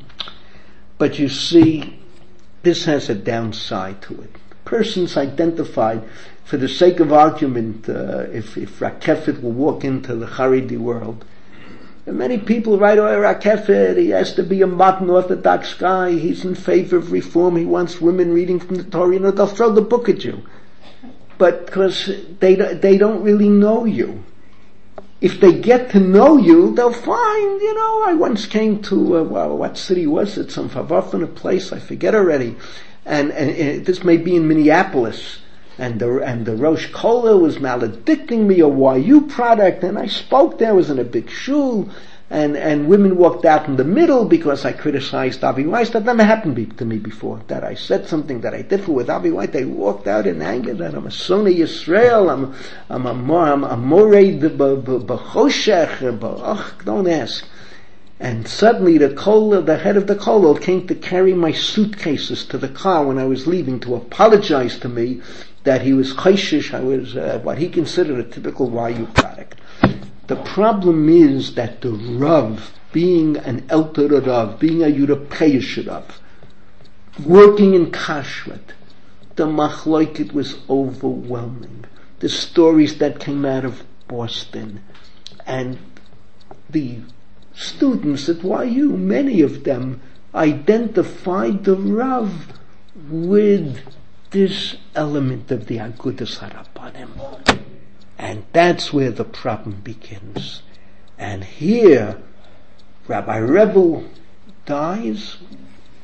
S1: But you see, this has a downside to it. Persons identified, for the sake of argument, uh, if, if Rakefet will walk into the Haredi world, and many people write, oh, Rakefet, he has to be a modern Orthodox guy, he's in favor of reform, he wants women reading from the Torah, you know, they'll throw the book at you. But because they, they don't really know you. If they get to know you, they'll find, you know, I once came to, uh, well, what city was it? Some Favafana place, I forget already. And, and, and this may be in Minneapolis. And the, and the Rosh Kollel was maledicting me, a Y U product, and I spoke there, I was in a big shul, and, and women walked out in the middle because I criticized Avi Weiss. That never happened to me before, that I said something that I differ with Avi Weiss. They walked out in anger that I'm a son of Yisrael, I'm, I'm a more, I'm a morei b'choshech, b'ach, don't ask. And suddenly the kollel, the head of the kollel came to carry my suitcases to the car when I was leaving to apologize to me that he was chayshish, I was uh, what he considered a typical Y U product. The problem is that the Rav, being an Elter Rav, being a European Rav, working in Kashrut, the machloket was overwhelming. The stories that came out of Boston, and the students at Y U, many of them identified the Rav with this element of the Agudas HaRabbanim. And that's where the problem begins. And here, Rabbi Rebel dies,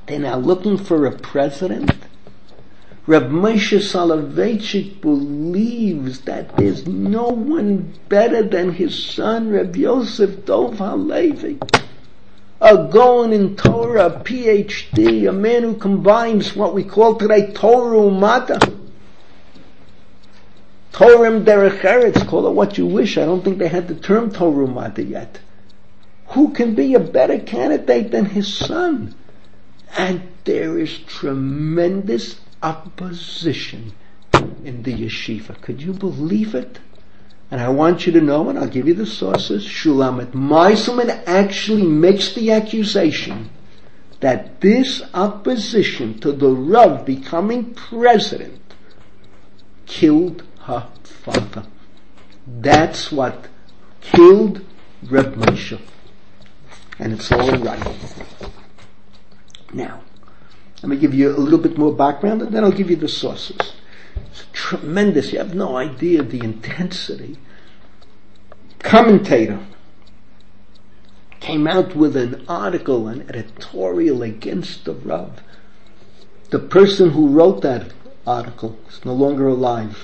S1: They're now looking for a president. Reb Moshe Soloveitchik believes that there's no one better than his son, Reb Yosef Dov Halevi. A Gaon in Torah, a P H D, a man who combines what we call today Torah Umata. Torah Derech Eretz, call it what you wish. I don't think they had the term Torah Umata yet. Who can be a better candidate than his son? And there is tremendous opposition in the yeshiva. Could you believe it? And I want you to know, and I'll give you the sources, Shulamet Meiselman actually makes the accusation that this opposition to the Rav becoming president killed her father. That's what killed Reb Moshe. And it's all right. Now, let me give you a little bit more background, and then I'll give you the sources. It's tremendous. You have no idea the intensity. Commentator came out with an article, an editorial against the Rav. The person who wrote that article is no longer alive.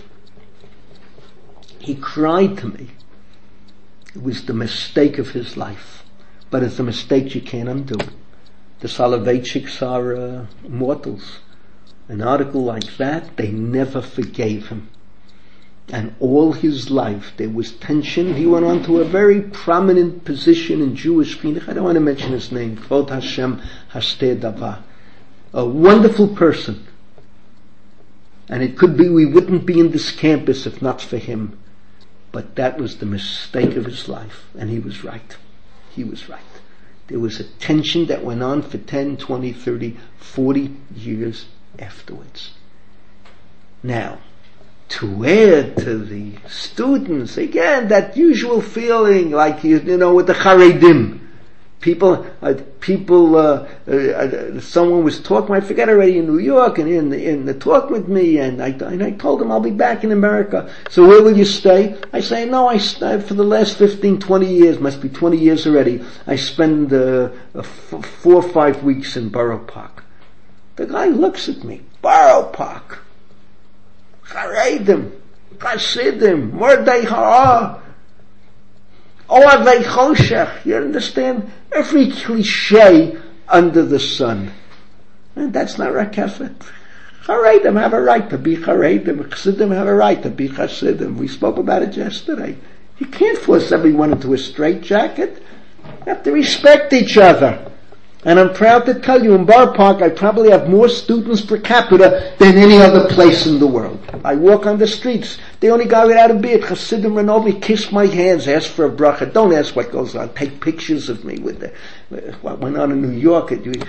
S1: He cried to me. It was the mistake of his life. But it's a mistake you can't undo. The Soloveitchiks are uh, mortals. An article like that, they never forgave him. And all his life there was tension. He went on to a very prominent position in Jewish Chinuch. I don't want to mention his name. Kvod Hashem Hasteh Davar. A wonderful person. And it could be we wouldn't be in this campus if not for him. But that was the mistake of his life. And he was right. He was right. There was a tension that went on for ten, twenty, thirty, forty years afterwards. Now, to add to the students, again, that usual feeling like, you, you know, with the Charedim. People, uh, people, uh, uh, someone was talking, I forget already, in New York, and in the, in the talk with me, and I, and I told him I'll be back in America. So where will you stay? I say, no, I stay for the last fifteen, twenty years, must be twenty years already. I spend, uh, f- four or five weeks in Borough Park. The guy looks at me, Borough Park. Charedim, Hasidim, Mordei Ha'ah. Oavei Choshech, you understand? Every cliche under the sun. And that's not Rakefet. Charedim have a right to be Charedim. Chassidim have a right to be Chassidim. We spoke about it yesterday. You can't force everyone into a straitjacket. You have to respect each other. And I'm proud to tell you, in Borough Park, I probably have more students per capita than any other place in the world. I walk on the streets. The only guy without a beard, Chassidim Renovi, kiss my hands, ask for a bracha. Don't ask what goes on. Take pictures of me with the, what went on in New York.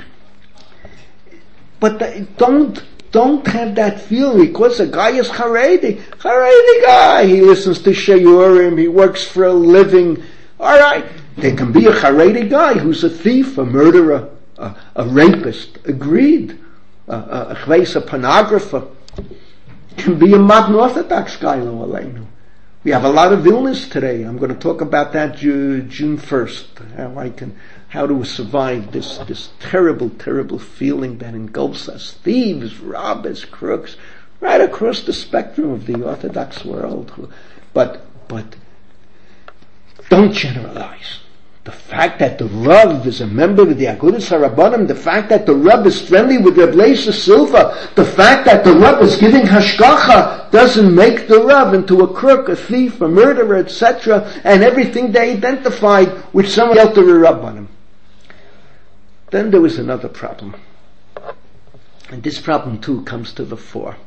S1: But the, don't, don't have that feeling because a guy is Haredi. Haredi guy. He listens to Shayurim. He works for a living. All right. There can be a Haredi guy who's a thief, a murderer, a, a rapist. Agreed. A, a, a, a pornographer. Can be a modern Orthodox guy, lo aleinu. We have a lot of illness today. I'm going to talk about that June first. How I can, how to survive this, this terrible, terrible feeling that engulfs us. Thieves, robbers, crooks, right across the spectrum of the Orthodox world. But, but, don't generalize. The fact that the Rav is a member of the Agudas HaRabbanim, the fact that the Rav is friendly with Reb Leisha Silva, the fact that the Rav is giving hashgacha doesn't make the Rav into a crook, a thief, a murderer, et cetera, and everything they identified with someone else to the Rabbanim. Then there was another problem. And this problem too comes to the fore.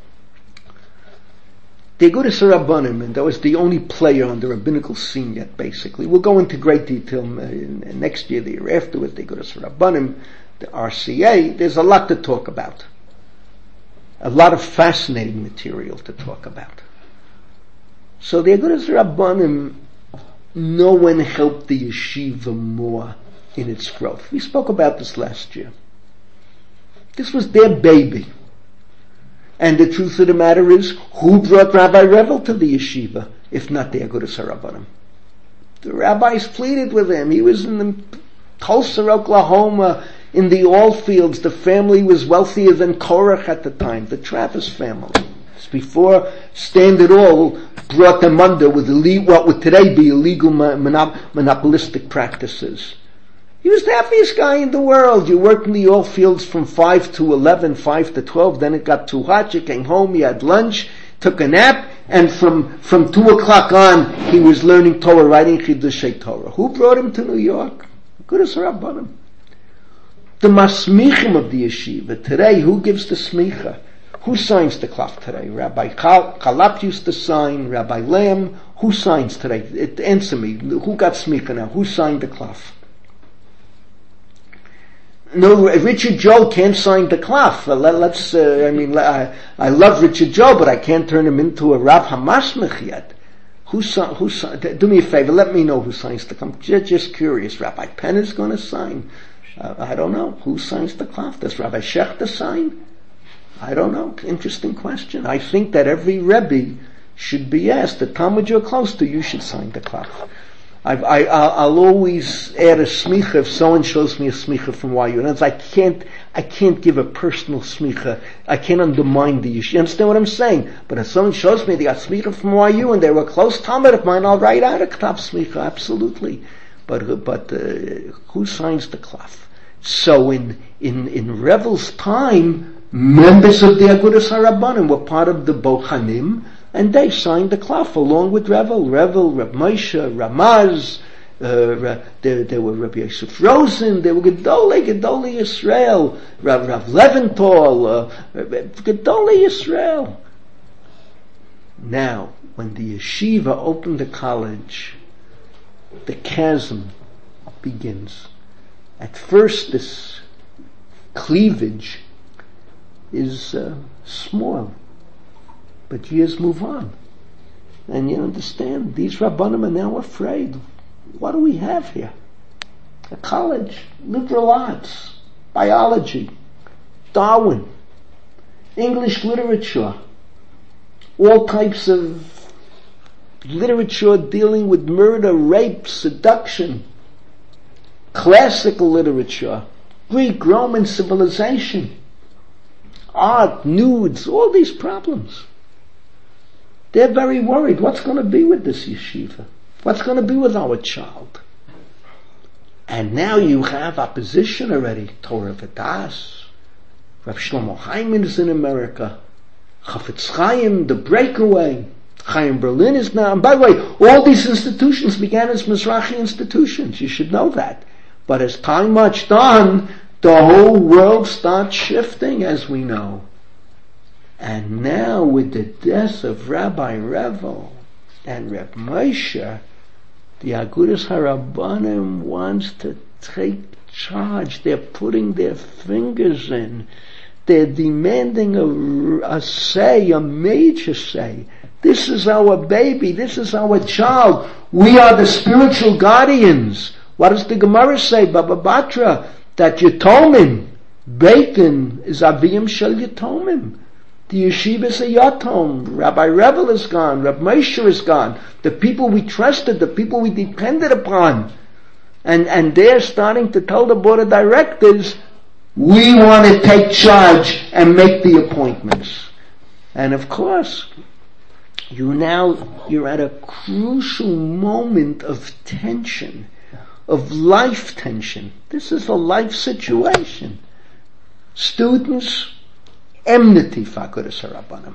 S1: The Agudas HaRabbanim, and that was the only player on the rabbinical scene yet, basically. We'll go into great detail next year, the year after, with the Agudas HaRabbanim, the R C A. There's a lot to talk about. A lot of fascinating material to talk about. So the Agudas HaRabbanim, no one helped the yeshiva more in its growth. We spoke about this last year. This was their baby. And the truth of the matter is, who brought Rabbi Revel to the yeshiva, if not the Agudas HaRabbanim? The rabbis pleaded with him. He was in the Tulsa, Oklahoma. in the Allfields, the family was wealthier than Korach at the time, the Travis family. It's before Standard Oil brought them under with ille- what would today be illegal monop- monopolistic practices. He was the happiest guy in the world. You worked in the oil fields from five to eleven, five to twelve, then it got too hot, you came home, you had lunch, took a nap, and from, from two o'clock on, he was learning Torah, writing Chidushei Torah. Who brought him to New York? Agudas Rabbanim. The masmichim of the yeshiva. Today, who gives the smicha? Who signs the klaf today? Rabbi Kalap used to sign, Rabbi Lamb. Who signs today? It, answer me. Who got smicha now? Who signed the klaf? No, Richard Joe can't sign the klaf. Uh, let, let's, uh, I mean, I, I love Richard Joe, but I can't turn him into a Rav Hamasmich yet. Who sign, who sign, do me a favor, let me know who signs the klaf. Just, just curious. Rabbi Penn is going to sign. Uh, I don't know. Who signs the klaf? Does Rabbi Shechter sign? I don't know. Interesting question. I think that every Rebbe should be asked, the Talmud you're close to, you should sign the klaf. I've, I, I'll always add a smicha if someone shows me a smicha from Y U. And I can't, I can't give a personal smicha. I can't undermine the issue. You understand what I'm saying? But if someone shows me they got smicha from Y U and they were a close Talmud of mine, I'll write out a klaf smicha, absolutely. But, but, uh, who signs the klaf? So in, in, in Revel's time, members of the Agudas HaRabbanim were part of the Bochanim, and they signed the klaf along with Revel. Revel, Reb Moshe, Ramaz, uh, there, there were Rabbi Yosef Rosen, there were Gedolei, Gedolei Yisrael, Rav, Rav Leventhal, uh, Gedolei Yisrael. Now, when the yeshiva opened the college, the chasm begins. At first, this cleavage is uh, small. But years move on. And you understand, these Rabbanim are now afraid. What do we have here? A college, liberal arts, biology, Darwin, English literature, all types of literature dealing with murder, rape, seduction, classical literature, Greek, Roman civilization, art, nudes, all these problems. They're very worried. What's going to be with this yeshiva? What's going to be with our child? And now you have opposition already. Torah V'das, Rav Shlomo Hyman is in America, Chafetz Chaim, the breakaway, Chaim Berlin is now, and by the way, all these institutions began as Mizrahi institutions. You should know that. But as time marched on, the whole world starts shifting, as we know. And now with the death of Rabbi Revel and Reb Moshe, the Agudas HaRabbanim wants to take charge. They're putting their fingers in. They're demanding a, a say, a major say. This is our baby. This is our child. We are the spiritual guardians. What does the Gemara say, Baba Batra? That Yatomim, Beitin is Aviyim Shel Yatomim. The yeshiva is a yatom. Rabbi Revel is gone. Reb Moshe is gone. The people we trusted, the people we depended upon. And, and they're starting to tell the board of directors, we want to take charge and make the appointments. And of course, you now, you're at a crucial moment of tension, of life tension. This is a life situation. Students, enmity for Agudas HaRabbanim.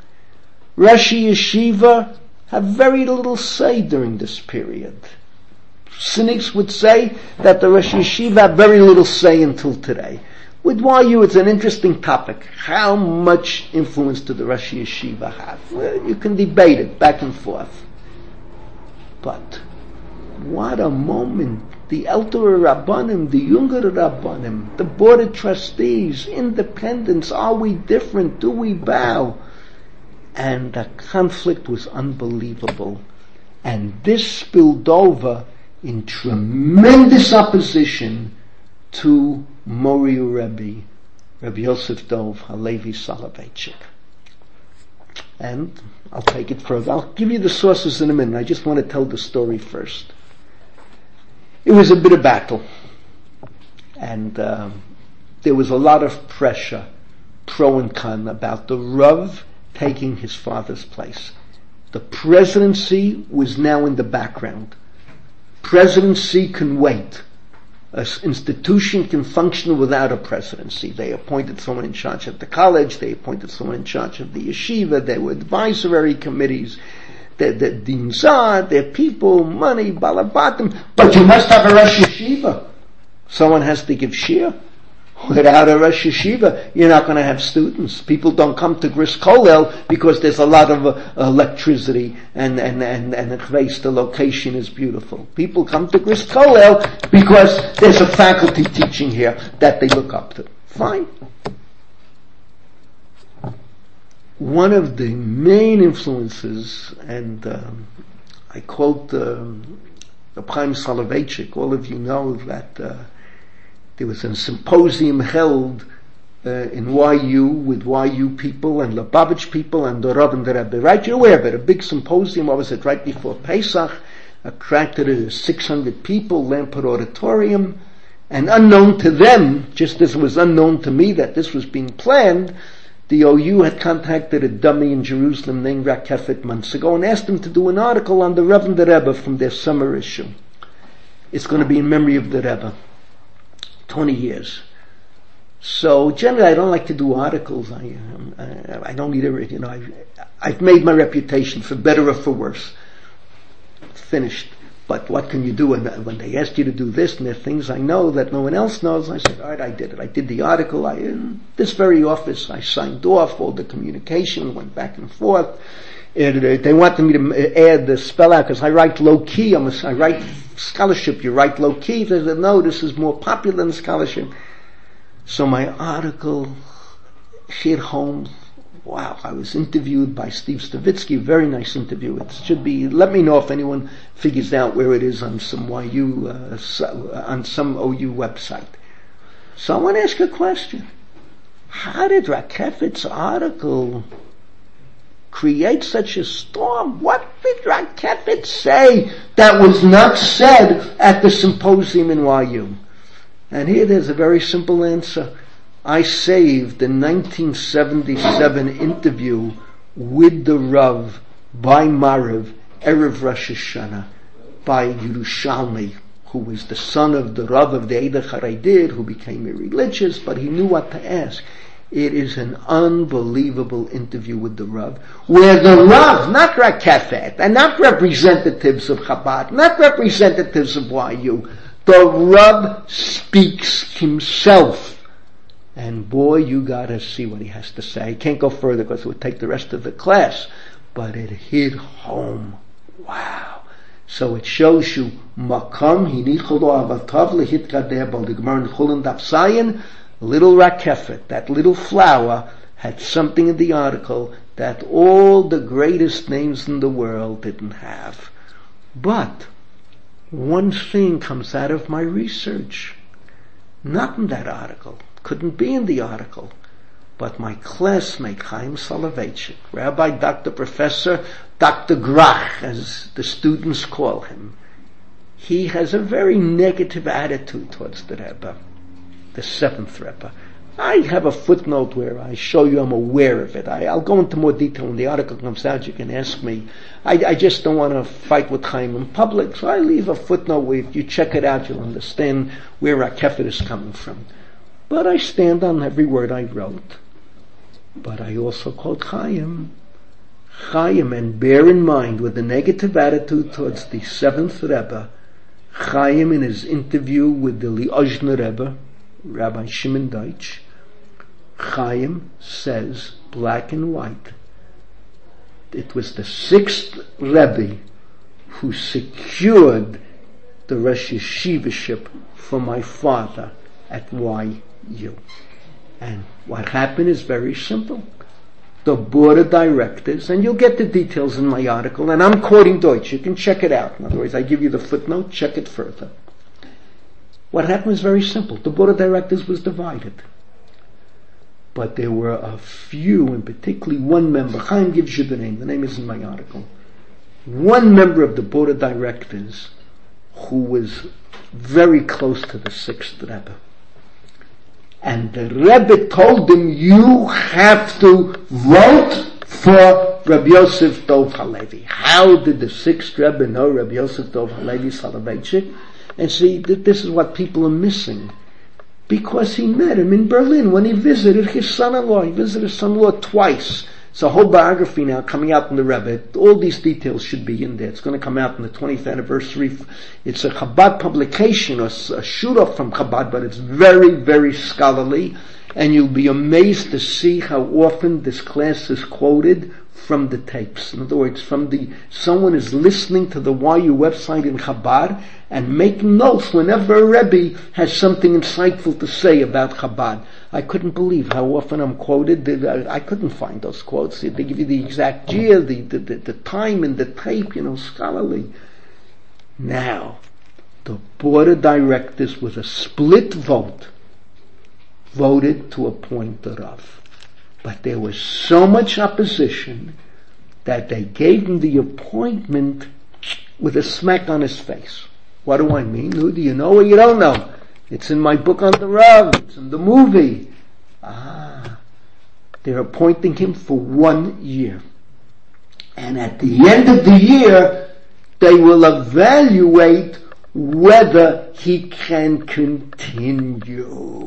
S1: Rashi Yeshiva have very little say during this period. Cynics would say that the Rashi Yeshiva have very little say until today. With Y U, it's an interesting topic. How much influence do the Rashi Yeshiva have? Well, you can debate it back and forth. But what a moment. The elder Rabbanim, the younger Rabbanim, the board of trustees, independents, are we different? Do we bow? And the conflict was unbelievable. And this spilled over in tremendous opposition to Mori Rebbe, Rabbi Yosef Dov Halevi Soloveitchik. And I'll take it further. I'll give you the sources in a minute. I just want to tell the story first. It was a bit of battle. And um, there was a lot of pressure, pro and con, about the Rav taking his father's place. The presidency was now in the background. Presidency can wait. An institution can function without a presidency. They appointed someone in charge of the college, they appointed someone in charge of the yeshiva, there were advisory committees, the, the Din Zad, their people, money, balabatim, but you must have a Rosh Yeshiva. Someone has to give shiur. Without a Rosh Yeshiva, you're not going to have students. People don't come to Gris Kollel because there's a lot of uh, electricity and, and, and, and the location is beautiful. People come to Gris Kollel because there's a faculty teaching here that they look up to. Fine. One of the main influences, and um, I quote um, Chaim Soloveitchik, all of you know that uh, there was a symposium held uh, in Y U with Y U people and Lubavitch people and the Rav and the Rebbe. Right, you're aware of it. A big symposium, what was it, right before Pesach, attracted six hundred people, Lampert Auditorium, and unknown to them, just as it was unknown to me that this was being planned, the O U had contacted a dummy in Jerusalem named Rakefet months ago and asked him to do an article on the Rav and the Rebbe from their summer issue. It's going to be in memory of the Rebbe. twenty years. So generally I don't like to do articles. I, um, I, I don't need a, you know, I've, I've made my reputation for better or for worse. Finished. But what can you do? And when they asked you to do this, and there are things I know that no one else knows, I said, alright, I did it. I did the article. I, in this very office, I signed off all the communication, went back and forth. And, uh, they wanted me to add the spell out because I write low key. I'm a, I write scholarship. You write low key. They said, no, this is more popular than scholarship. So my article hit home. Wow, I was interviewed by Steve Stavitsky, very nice interview. It should be, let me know if anyone figures out where it is on some Y U, uh, on some O U website. So I want to ask a question. How did Rakefet's article create such a storm? What did Rakefet say that was not said at the symposium in Y U? And here there's a very simple answer. I saved the nineteen seventy-seven interview with the Rav by Mariv, Erev Rosh Hashanah, by Yerushalmi, who was the son of the Rav of the Eidah Chareidid, who became irreligious, but he knew what to ask. It is an unbelievable interview with the Rav, where the Rav, not Rakefet, and not representatives of Chabad, not representatives of Y U, the Rav speaks himself. And boy, you gotta see what he has to say. I can't go further because it would take the rest of the class. But it hit home. Wow. So it shows you, Makam hinichol avatav lehitkader bal the Gemara in Chulin Daf Zayin, little Rakefet, that little flower, had something in the article that all the greatest names in the world didn't have. But one thing comes out of my research. Not in that article. Couldn't be in the article. But my classmate, Chaim Soloveitchik, Rabbi, Doctor Professor, Doctor Grach, as the students call him, he has a very negative attitude towards the Rebbe, the seventh Rebbe. I have a footnote where I show you I'm aware of it. I, I'll go into more detail when the article comes out. You can ask me. I, I just don't want to fight with Chaim in public, so I leave a footnote where if you check it out, you'll understand where Rakefet is coming from. But I stand on every word I wrote. But I also quote Chaim. Chaim, and bear in mind, with the negative attitude towards the seventh Rebbe, Chaim in his interview with the Liozhner Rebbe, Rabbi Shimon Deutsch, Chaim says, black and white, it was the sixth Rebbe who secured the Rosh Yeshivaship for my father at Y U. And what happened is very simple. The board of directors, and you'll get the details in my article, and I'm quoting Deutsch, you can check it out. In other words, I give you the footnote, check it further. What happened was very simple. The board of directors was divided. But there were a few, and particularly one member, Chaim gives you the name, the name is in my article, one member of the board of directors who was very close to the sixth Rebbe. And the Rebbe told him, you have to vote for Rabbi Yosef Dov Halevi. How did the sixth Rebbe know Rabbi Yosef Dov Halevi Soloveitchik? And see, this is what people are missing. Because he met him in Berlin when he visited his son-in-law. He visited his son-in-law twice. It's a whole biography now coming out from the Rebbe. All these details should be in there. It's going to come out in the twentieth anniversary. It's a Chabad publication, or a shoot-off from Chabad, but it's very, very scholarly. And you'll be amazed to see how often this class is quoted from the tapes. In other words, from the, someone is listening to the Y U website in Chabad and making notes whenever a Rebbe has something insightful to say about Chabad. I couldn't believe how often I'm quoted. I couldn't find those quotes. They give you the exact year, the, the, the, the time in the tape, you know, scholarly. Now, the board of directors with a split vote voted to appoint the Rav. But there was so much opposition that they gave him the appointment with a smack on his face. What do I mean? Who do you know or you don't know? It's in my book on the Rav. It's in the movie. Ah. They're appointing him for one year. And at the end of the year, they will evaluate whether he can continue.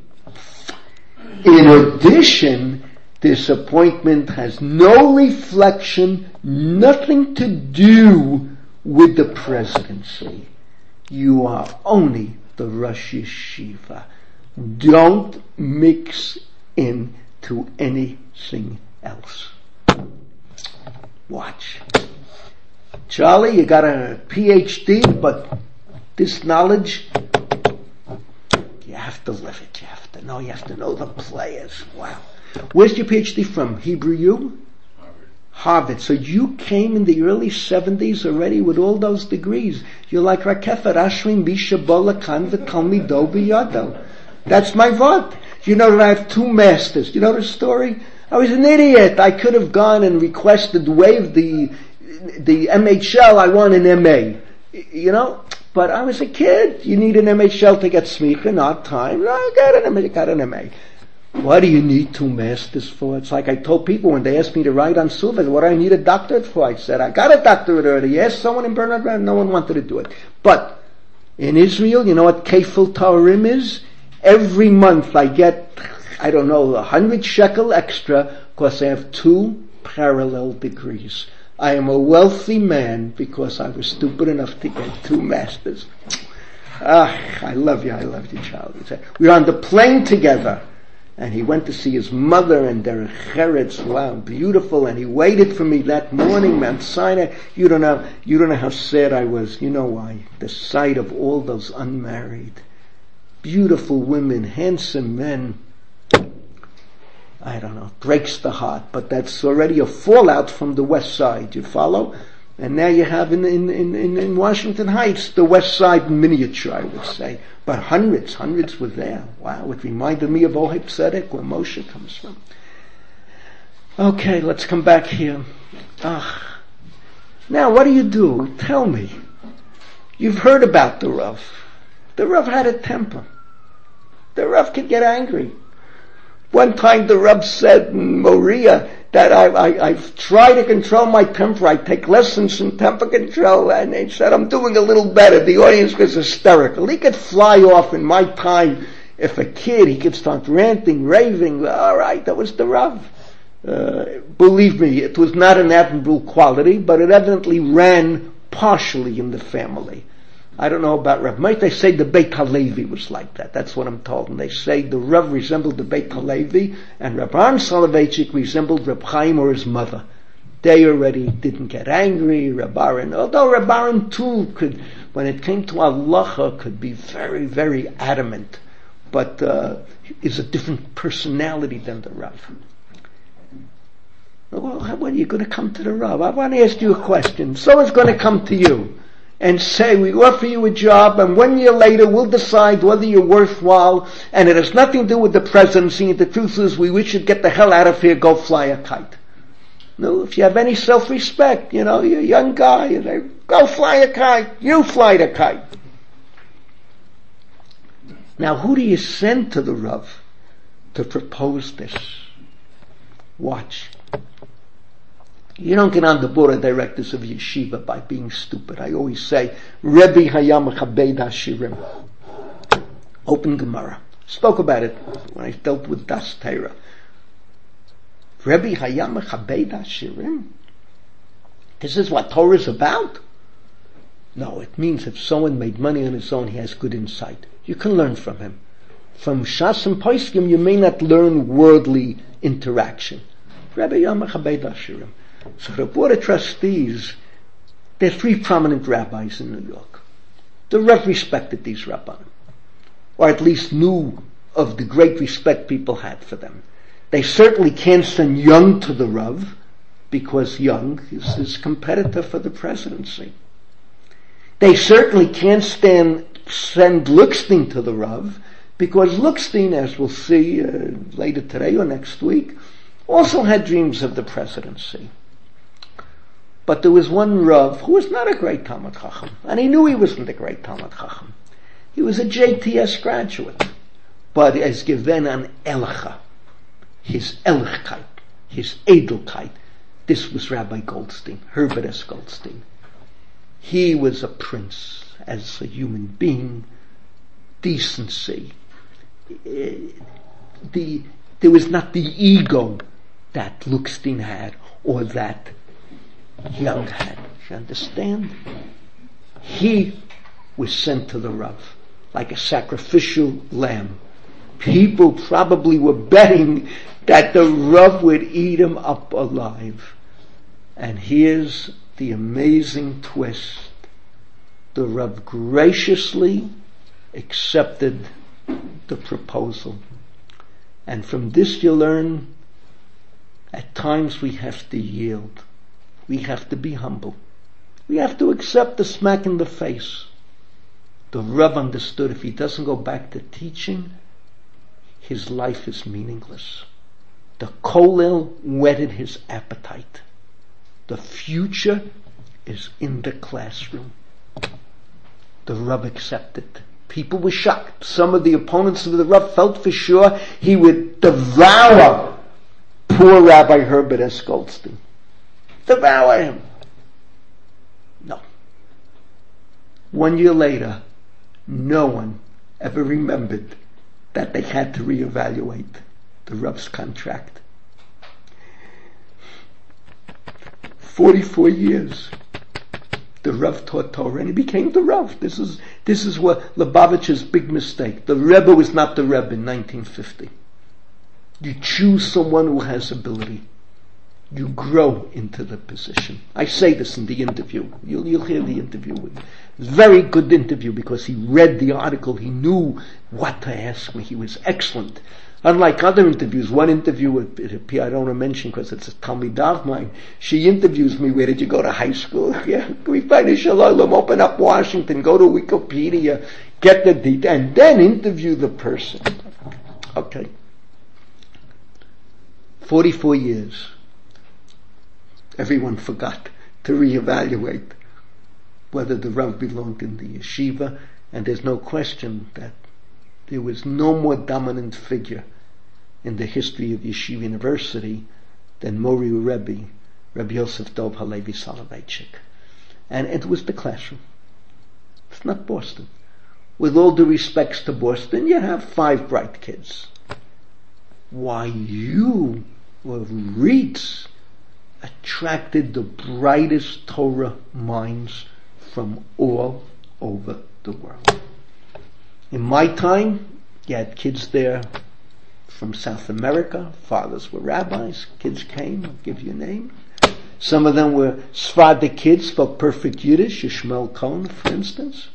S1: In addition, this appointment has no reflection, nothing to do with the presidency. You are only the Rosh Yeshiva. Don't mix into anything else. Watch. Charlie, you got a P H D, but this knowledge, you have to live it. You have to know. You have to know the players. Wow. Where's your P H D from? Hebrew U? Harvard. Harvard. So you came in the early seventies already with all those degrees. You're like Rakefet Ashrim Bishabola Kan V'Talmi Do B'Yado. That's my vot. You know that I have two masters. You know the story? I was an idiot. I could have gone and requested, waived the the M H L. I want an M A. You know? But I was a kid. You need an M H L to get smicha, not time. I got an M A. Got an M A. What do you need two masters for? It's like I told people when they asked me to write on Suva, what do I need a doctorate for? I said, I got a doctorate already. Yes, someone in Bernard, no one wanted to do it. But in Israel, you know what Kefil Taharim is? Every month I get, I don't know, a hundred shekel extra because I have two parallel degrees. I am a wealthy man because I was stupid enough to get two masters. Ah, I love you, I love you, Charlie. We were on the plane together. And he went to see his mother and their Cheretz, wow, beautiful, and he waited for me that morning, Mount Sinai. You don't know, you don't know how sad I was. You know why? The sight of all those unmarried, beautiful women, handsome men, I don't know, breaks the heart, but that's already a fallout from the west side, you follow? And now you have in, in, in, in Washington Heights, the west side miniature, I would say. But hundreds, hundreds were there. Wow, it reminded me of Oheb Tzedek, where Moshe comes from. Okay, let's come back here. Ah. Now, what do you do? Tell me. You've heard about the Rav. The Rav had a temper. The Rav could get angry. One time the Rav said in Moria that I, I, I've tried to control my temper. I take lessons in temper control, and he said I'm doing a little better. The audience was hysterical. He could fly off in my time. If a kid, he could start ranting, raving. All right, that was the Rav. Uh, believe me, it was not an admirable quality, but it evidently ran partially in the family. I don't know about Rav Moshe. They say the Beit HaLevi was like that. That's what I'm told. And they say the Rav resembled the Beit HaLevi, and Rav Aaron Soloveitchik resembled Rav Chaim or his mother. They already didn't get angry. Rav Aaron, although Rav Aaron too could, when it came to halacha, could be very, very adamant, but uh, is a different personality than the Rav. Well, when are you going to come to the Rav? I want to ask you a question. Someone's going to come to you and say, we offer you a job, and one year later we'll decide whether you're worthwhile, and it has nothing to do with the presidency, and the truth is we wish you'd get the hell out of here, go fly a kite. No, if you have any self-respect, you know, you're a young guy, you say, go fly a kite, you fly the kite. Now who do you send to the Rav? to propose this. Watch. You don't get on the board of directors of yeshiva by being stupid. I always say, Rebbe Hayam Chabed Hashirim. Open Gemara. Spoke about it when I dealt with Das Torah. Rebbe Hayam Chabed Hashirim. This is what Torah is about? No, it means if someone made money on his own, he has good insight. You can learn from him. From Shas and Poskim, you may not learn worldly interaction. Rebbe Hayam Chabed Hashirim. So the Board of Trustees, there are three prominent rabbis in New York. The Rav respected these rabbanim, or at least knew of the great respect people had for them. They certainly can't send Young to the Rav, because Young is his competitor for the presidency. They certainly can't stand, send Lookstein to the Rav, because Lookstein, as we'll see uh, later today or next week, also had dreams of the presidency. But there was one Rav who was not a great Talmid Chacham, and he knew he wasn't a great Talmid Chacham. He was a J T S graduate, but as given an Elcha, his Elchkeit, his Edelkeit. This was Rabbi Goldstein, Herbert S. Goldstein. He was a prince as a human being, decency. The, there was not the ego that Lookstein had or that Young had. You understand? He was sent to the Rav like a sacrificial lamb. People probably were betting that the Rav would eat him up alive. And here's the amazing twist. The Rav graciously accepted the proposal. And from this you learn, at times we have to yield. We have to be humble. We have to accept the smack in the face. The Rav understood if he doesn't go back to teaching, his life is meaningless. The kollel whetted his appetite. The future is in the classroom. The Rav accepted. People were shocked. Some of the opponents of the Rav felt for sure he would devour poor Rabbi Herbert S. Goldstein. Devour him. No. One year later, no one ever remembered that they had to reevaluate the Rav's contract. Forty-four years, the Rav taught Torah, and he became the Rav. This is this is what Lubavitch's big mistake. The Rebbe was not the Rebbe in nineteen fifty. You choose someone who has ability. You grow into the position. I say this in the interview. You'll, you'll hear the interview. With it was a very good interview because he read the article. He knew what to ask me. He was excellent. Unlike other interviews, one interview, it appeared, I don't want to mention because it's a Talmid of mine, she interviews me, where did you go to high school? Yeah, we find a shalom, open up Washington, go to Wikipedia, get the detail, and then interview the person. Okay. Forty-four years. Everyone forgot to reevaluate whether the Rav belonged in the yeshiva, and there's no question that there was no more dominant figure in the history of Yeshiva University than Mori Rebbe, Rabbi Yosef Dov Halevi Soloveitchik. And it was the classroom. It's not Boston. With all due respects to Boston, you have five bright kids. Why, you were REITs attracted the brightest Torah minds from all over the world. In my time, you had kids there from South America. Fathers were rabbis. Kids came. I'll give you a name. Some of them were Sephardic kids, spoke perfect Yiddish. Yishmael Cohen, for instance.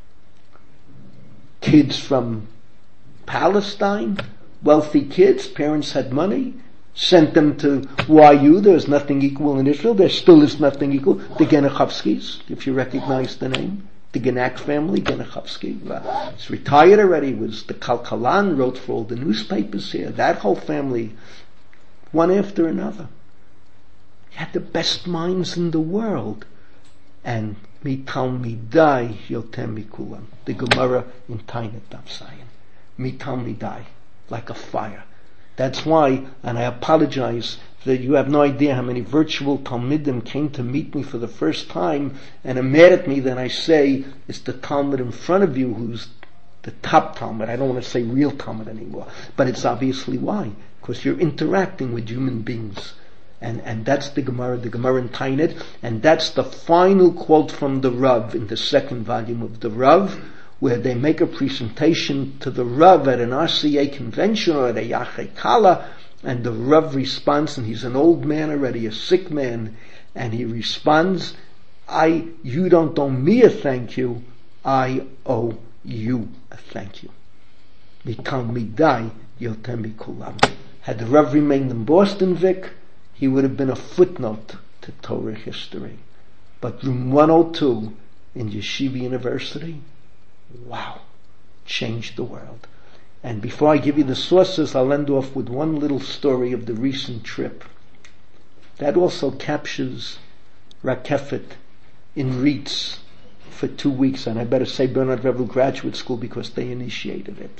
S1: Kids from Palestine. Wealthy kids. Parents had money. Sent them to Y U. There's nothing equal in Israel. There still is nothing equal. The Genichovskis, if you recognize the name. The Genak family, Genichovsky. Uh, he's retired already. Was the Kalkalan, wrote for all the newspapers here. That whole family, one after another. He had the best minds in the world. And mi talmidai yotem mikulam. The Gemara in Tainet Daf Zayin. Mi talmidai, like a fire. That's why, and I apologize that you have no idea how many virtual Talmidim came to meet me for the first time and are mad at me that I say it's the Talmud in front of you who's the top Talmud. I don't want to say real Talmud anymore, but it's obviously why, because you're interacting with human beings. And, and that's the Gemara, the Gemara in Tainet, and that's the final quote from the Rav in the second volume of the Rav, where they make a presentation to the Rav at an R C A convention or at a Yachei Kala, and the Rav responds, and he's an old man already, a sick man, and he responds, I, you don't owe me a thank you, I owe you a thank you. Mikal midai yotem mikulam. Had the Rav remained in Boston, Vic, he would have been a footnote to Torah history. But room one oh two in Yeshiva University, wow, changed the world. And before I give you the sources, I'll end off with one little story of the recent trip. That also captures Rakefet in Reitz for two weeks, and I better say Bernard Revel Graduate School because they initiated it.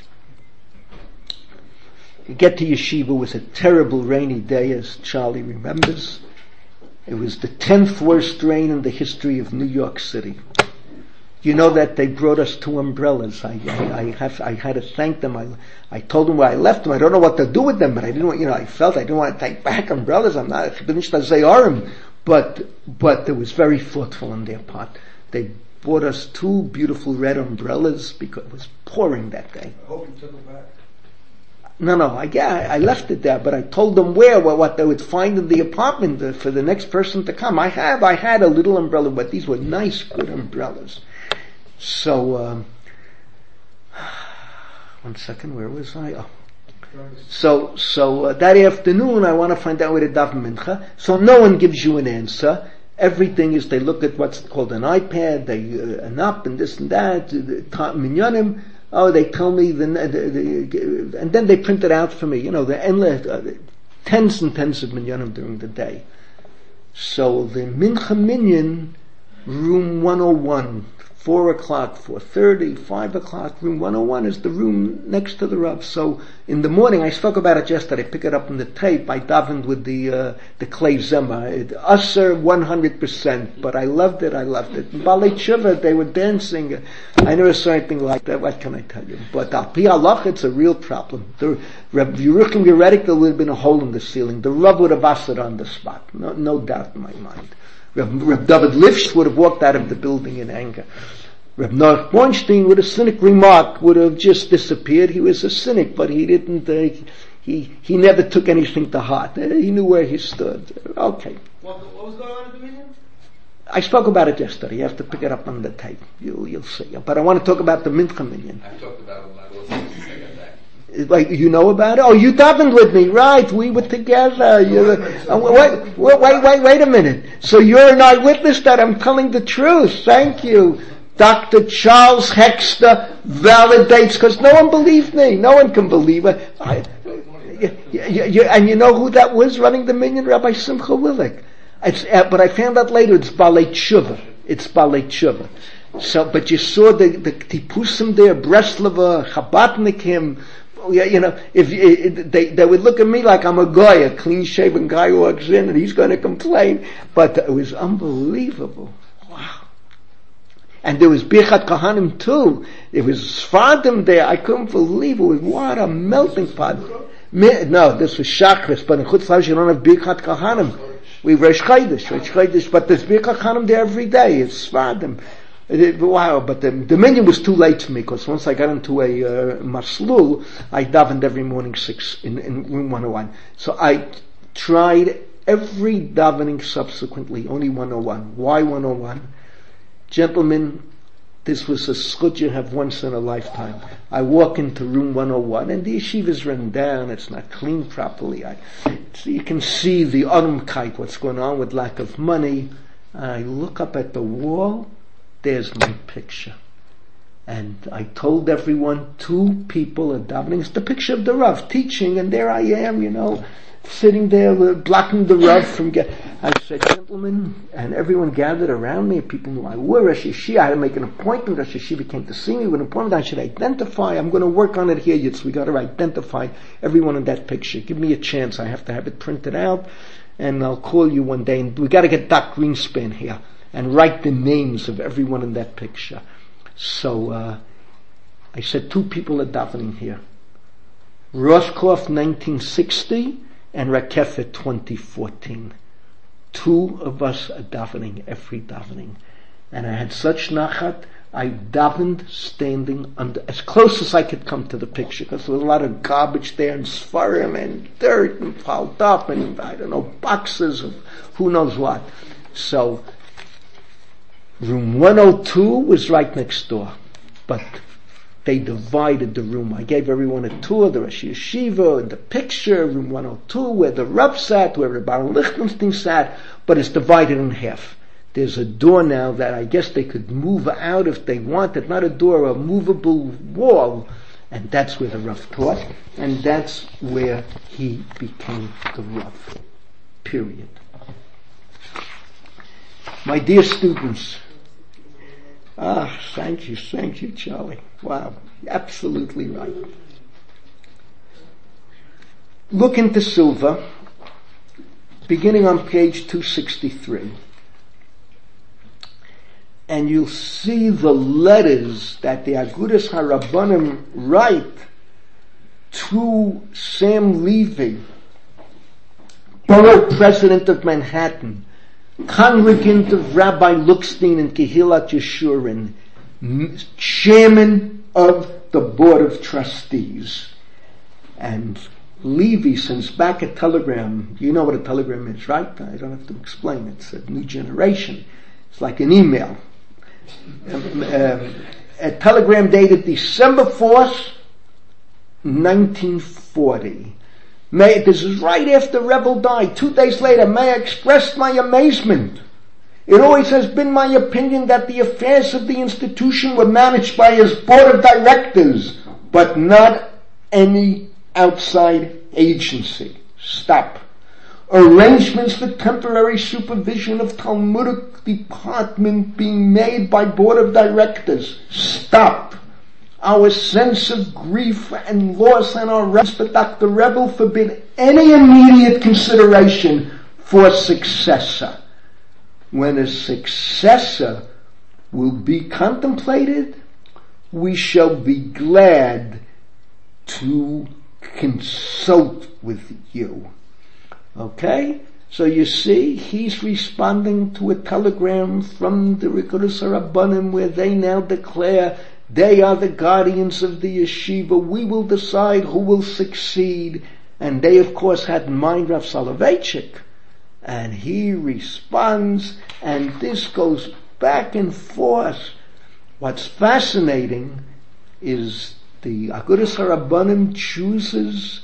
S1: We get to Yeshiva. It was a terrible rainy day, as Charlie remembers. It was the tenth worst rain in the history of New York City. You know that they brought us two umbrellas. I, I, I have, I had to thank them. I, I told them where I left them. I don't know what to do with them, but I didn't want, you know, I felt I didn't want to take back umbrellas. I'm not, but, but it was very thoughtful on their part. They bought us two beautiful red umbrellas because it was pouring that day.
S3: I hope you took them back.
S1: No, no, I, yeah, I left it there, but I told them where, what they would find in the apartment for the next person to come. I have, I had a little umbrella, but these were nice, good umbrellas. So, um, one second, where was I? Oh. So, so uh, that afternoon, I want to find out where to daven mincha. So no one gives you an answer. Everything is, they look at what's called an iPad, they, uh, an app, and this and that, minyanim. Oh, they tell me, the, the, the, and then they print it out for me. You know, the endless, uh, tens and tens of minyanim during the day. So the mincha minyan, room one oh one, four o'clock, four thirty, five o'clock, room one oh one is the room next to the Rav. So in the morning, I spoke about it yesterday, pick it up in the tape, I davened with the, uh, the Klei Zema. It, usher one hundred percent, but I loved it, I loved it. In Balei Tshuva, they were dancing. I never saw anything like that, what can I tell you? But Al Pi Halach, it's a real problem. The Reb Yeruchim Yeredik, there would have been a hole in the ceiling. The Rav would have ushered on the spot. No, no doubt in my mind. Reb, Reb David Lifsh would have walked out of the building in anger. Reb Noach Bornstein, with a cynic remark, would have just disappeared. He was a cynic, but he didn't, uh, he, he never took anything to heart. Uh, he knew where he stood. Okay.
S3: What, what was going on at the meeting?
S1: I spoke about it yesterday. You have to pick it up on the tape. You'll, you'll see. But I want to talk about the Mincha Minyan.
S4: I've talked about it. I wasn't I got back.
S1: Like, you know about it? Oh, you davened with me, right? We were together. You, uh, wait, wait, wait, wait, wait a minute. So you're an eyewitness that I'm telling the truth. Thank you. Doctor Charles Hexter validates, because no one believed me. No one can believe it. I, you, you, you, and you know who that was running the minyan? Rabbi Simcha Willig. It's, uh, but I found out later it's Balei Tshuva. It's Balei Tshuva. So, but you saw the, the Tipusim there, Breslova, Chabadnikim. You know, if it, they they would look at me like I'm a guy, a clean-shaven guy who walks in and he's going to complain. But it was unbelievable. Wow. And there was Birchat Kohanim too. There was Sfardim there. I couldn't believe it. Was what a melting pot. No, this was Shachris, but in Chutz Lav you don't have Birchat Kohanim. We Rosh Chodesh, Rosh Chodesh, but there's Birchat Kohanim there every day. It's Sfardim. Wow, but the, the minyan was too late for me, because once I got into a uh, maslul, I davened every morning six in, in room one oh one. So I tried every davening subsequently, only one oh one. Why one oh one? Gentlemen, this was a schut you have once in a lifetime. I walk into room one oh one, and the yeshiva's run down, it's not cleaned properly. I, so you can see the unumkeit, what's going on with lack of money. I look up at the wall, there's my picture. And I told everyone, two people are davening. It's the picture of the Rav teaching, and there I am, you know, sitting there blocking the Rav from get. I said, gentlemen, and everyone gathered around me. People knew I were Rosh Yeshiva. I had to make an appointment. Rosh Yeshiva came to see me with an appointment. I should identify. I'm going to work on it here. Yitz. We got to identify everyone in that picture. Give me a chance. I have to have it printed out, and I'll call you one day. And we got to get Doc Greenspan here and write the names of everyone in that picture. So uh, I said, two people are davening here: Roshkov nineteen sixty and Rakefet twenty fourteen. Two of us are davening every davening, and I had such nachat. I davened standing under, as close as I could come to the picture, because there was a lot of garbage there, and svarim and dirt and piled up, and I don't know, boxes of who knows what. So room one oh two was right next door, but they divided the room. I gave everyone a tour, the Rosh Yeshiva, and the picture, room one oh two, where the Rav sat, where the Baron Lichtenstein sat, but it's divided in half. There's a door now that I guess they could move out if they wanted, not a door, a movable wall, and that's where the Rav taught, and that's where he became the Rav. Period. My dear students, ah, thank you, thank you, Charlie. Wow, absolutely right. Look into Silva, beginning on page two sixty-three, and you'll see the letters that the Agudas HaRabbanim write to Sam Levy, borough president of Manhattan, congregant of Rabbi Lookstein and Kehillat Yeshurun, chairman of the board of trustees. And Levy sends back a telegram. You know what a telegram is, right? I don't have to explain. It's a new generation. It's like an email. Um, uh, a telegram dated December fourth, nineteen forty. May, this is right after Rebel died. Two days later, may I express my amazement. It always has been my opinion that the affairs of the institution were managed by its board of directors, but not any outside agency. Stop. Arrangements for temporary supervision of Talmudic department being made by board of directors. Stop. Our sense of grief and loss and our rest for Doctor Rebel forbid any immediate consideration for successor. When a successor will be contemplated, we shall be glad to consult with you. Okay? So you see, he's responding to a telegram from the Agudas HaRabbanim where they now declare they are the guardians of the yeshiva. We will decide who will succeed. And they, of course, had in mind Rav Soloveitchik. And he responds, and this goes back and forth. What's fascinating is the Agudas HaRabbanim chooses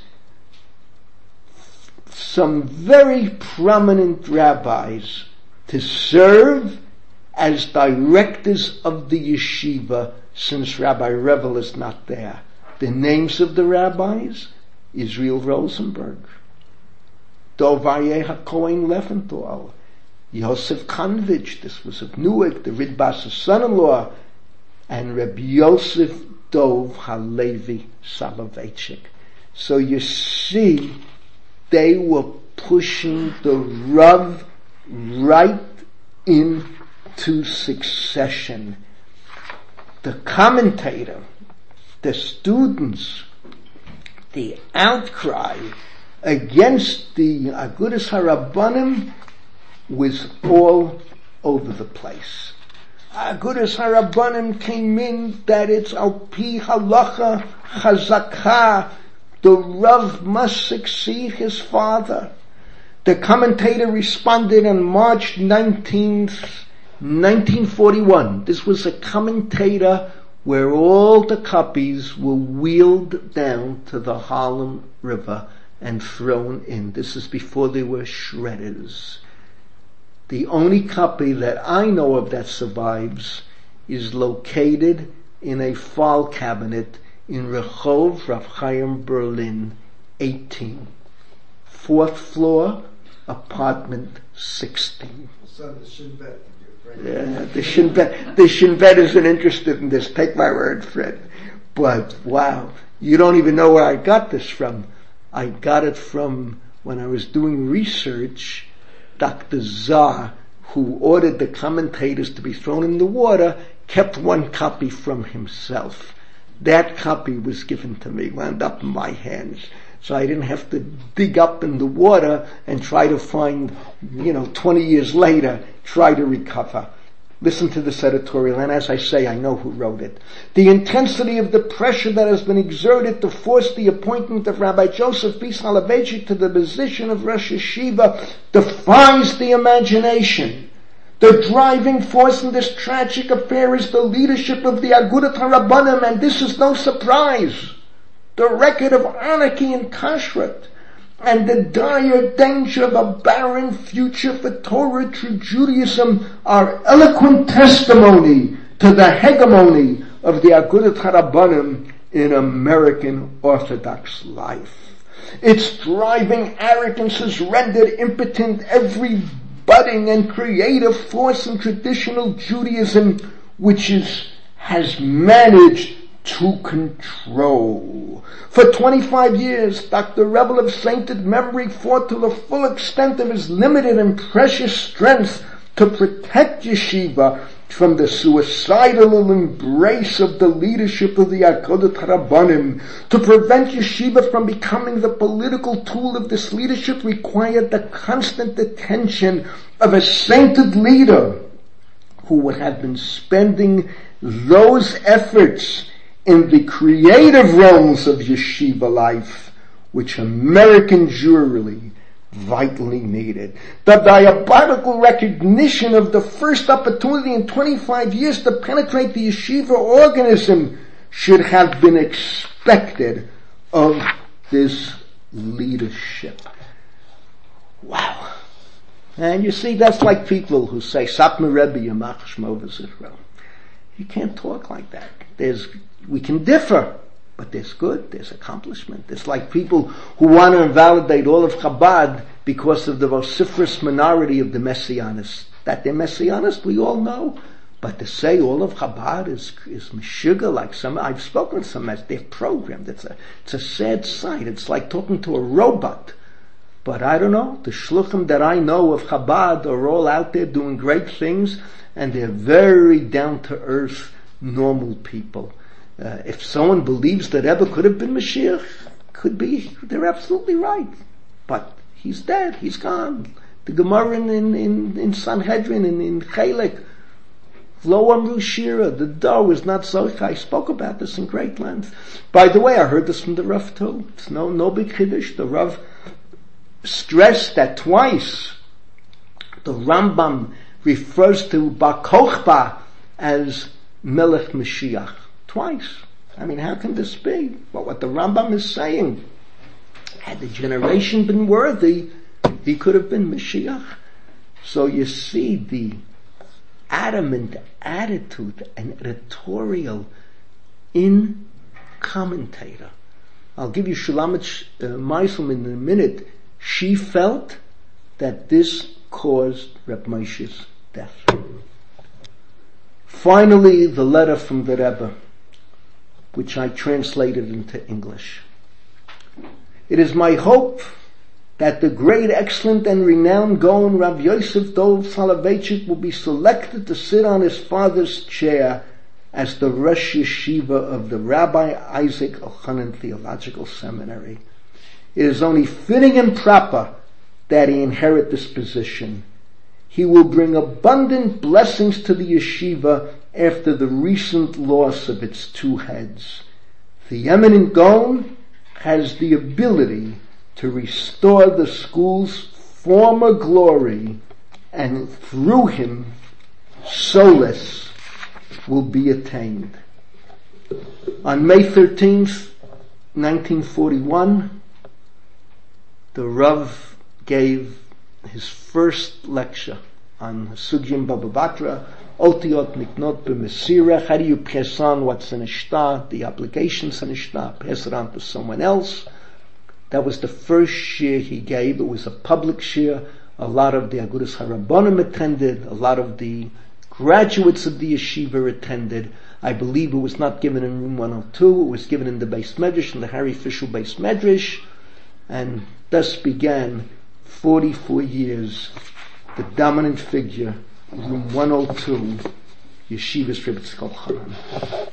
S1: some very prominent rabbis to serve as directors of the yeshiva since Rabbi Revel is not there. The names of the rabbis: Israel Rosenberg, Dov Aryeh HaKohen Leventhal, Yosef Konvich, this was of Newark, the Ridbas's son-in-law, and Reb Yosef Dov Halevi Soloveitchik. So you see, they were pushing the Rav right into succession. The commentator, the students, the outcry against the Agudas HaRabbanim was all over the place. Agudas HaRabbanim came in that it's al pi halacha chazakah, the Rav must succeed his father. The commentator responded on March nineteenth, nineteen forty-one. This was a commentator where all the copies were wheeled down to the Harlem River and thrown in. This is before there were shredders. The only copy that I know of that survives is located in a file cabinet in Rehov Rav Chaim, Berlin, eighteen fourth floor, apartment sixteen.
S3: Son, the Shin Bet.
S1: Yeah, the Shin Bet, the Shin Bet isn't interested in this, take my word for it. But wow, you don't even know where I got this from. I got it from when I was doing research. Doctor Zah, who ordered the commentators to be thrown in the water, kept one copy from himself. That copy was given to me, wound up in my hands. So I didn't have to dig up in the water and try to find, you know, twenty years later, try to recover. Listen to this editorial, and as I say, I know who wrote it. The intensity of the pressure that has been exerted to force the appointment of Rabbi Joseph B. Soloveitchik to the position of Rosh Yeshiva defies the imagination. The driving force in this tragic affair is the leadership of the Agudat HaRabbanim, and this is no surprise. The record of anarchy and kashrut, and the dire danger of a barren future for Torah through Judaism are eloquent testimony to the hegemony of the Agudat HaRabbanim in American Orthodox life. Its driving arrogance has rendered impotent every budding and creative force in traditional Judaism, which is, has managed to control. For twenty-five years, Doctor Rebel of sainted memory fought to the full extent of his limited and precious strength to protect Yeshiva from the suicidal embrace of the leadership of the Agudat HaRabbanim. To prevent Yeshiva from becoming the political tool of this leadership required the constant attention of a sainted leader who would have been spending those efforts in the creative realms of yeshiva life, which American Jewry vitally needed. The diabolical recognition of the first opportunity in twenty-five years to penetrate the yeshiva organism should have been expected of this leadership. Wow. And you see, that's like people who say, Satmar Rebbe Yamach Shmo V'Zichro. You can't talk like that. There's We can differ, but there's good, there's accomplishment. It's like people who want to invalidate all of Chabad because of the vociferous minority of the Messianists. That they're Messianists, we all know. But to say all of Chabad is, is Meshuggah, like some, I've spoken to some, they're programmed. It's a, it's a sad sight. It's like talking to a robot. But I don't know, the shluchim that I know of Chabad are all out there doing great things, and they're very down-to-earth, normal people. Uh, if someone believes that Rebbe could have been Mashiach, could be, they're absolutely right. But he's dead, he's gone. The Gemara in, in, in Sanhedrin, in, in Chelek, Lo Amru Shira, the Dar was not Zoch. I spoke about this in great length. By the way, I heard this from the Rav too. It's no, no big Chiddush. The Rav stressed that twice the Rambam refers to Bar Kochba as Melech Mashiach. Twice. I mean, how can this be? But what the Rambam is saying, had the generation been worthy, he could have been Mashiach. So you see the adamant attitude and editorial in commentator. I'll give you Shulamit uh, Meisel in a minute. She felt that this caused Reb Moshe's death. Finally, the letter from the Rebbe, which I translated into English. It is my hope that the great, excellent, and renowned Gaon Rav Yosef Dov Soloveitchik will be selected to sit on his father's chair as the Rosh Yeshiva of the Rabbi Isaac Elchanan Theological Seminary. It is only fitting and proper that he inherit this position. He will bring abundant blessings to the yeshiva after the recent loss of its two heads. The eminent Gaon has the ability to restore the school's former glory, and through him solace will be attained. On May thirteenth, nineteen forty-one, the Rav gave his first lecture on Sugyim Baba Batra, Otiot Niknot B'Mesira. How do you pass on what's in a shtar, the obligations in a shtar, pass it on to someone else? That was the first shir he gave. It was a public shir. A lot of the Agudas Harabonim attended. A lot of the graduates of the yeshiva attended. I believe it was not given in room one oh two. It was given in the Beis Medrash, in the Harry Fischel Beis Medrash. And thus began forty-four years, the dominant figure, room one oh two, Yeshiva's Rebbe Tzchok Hanan.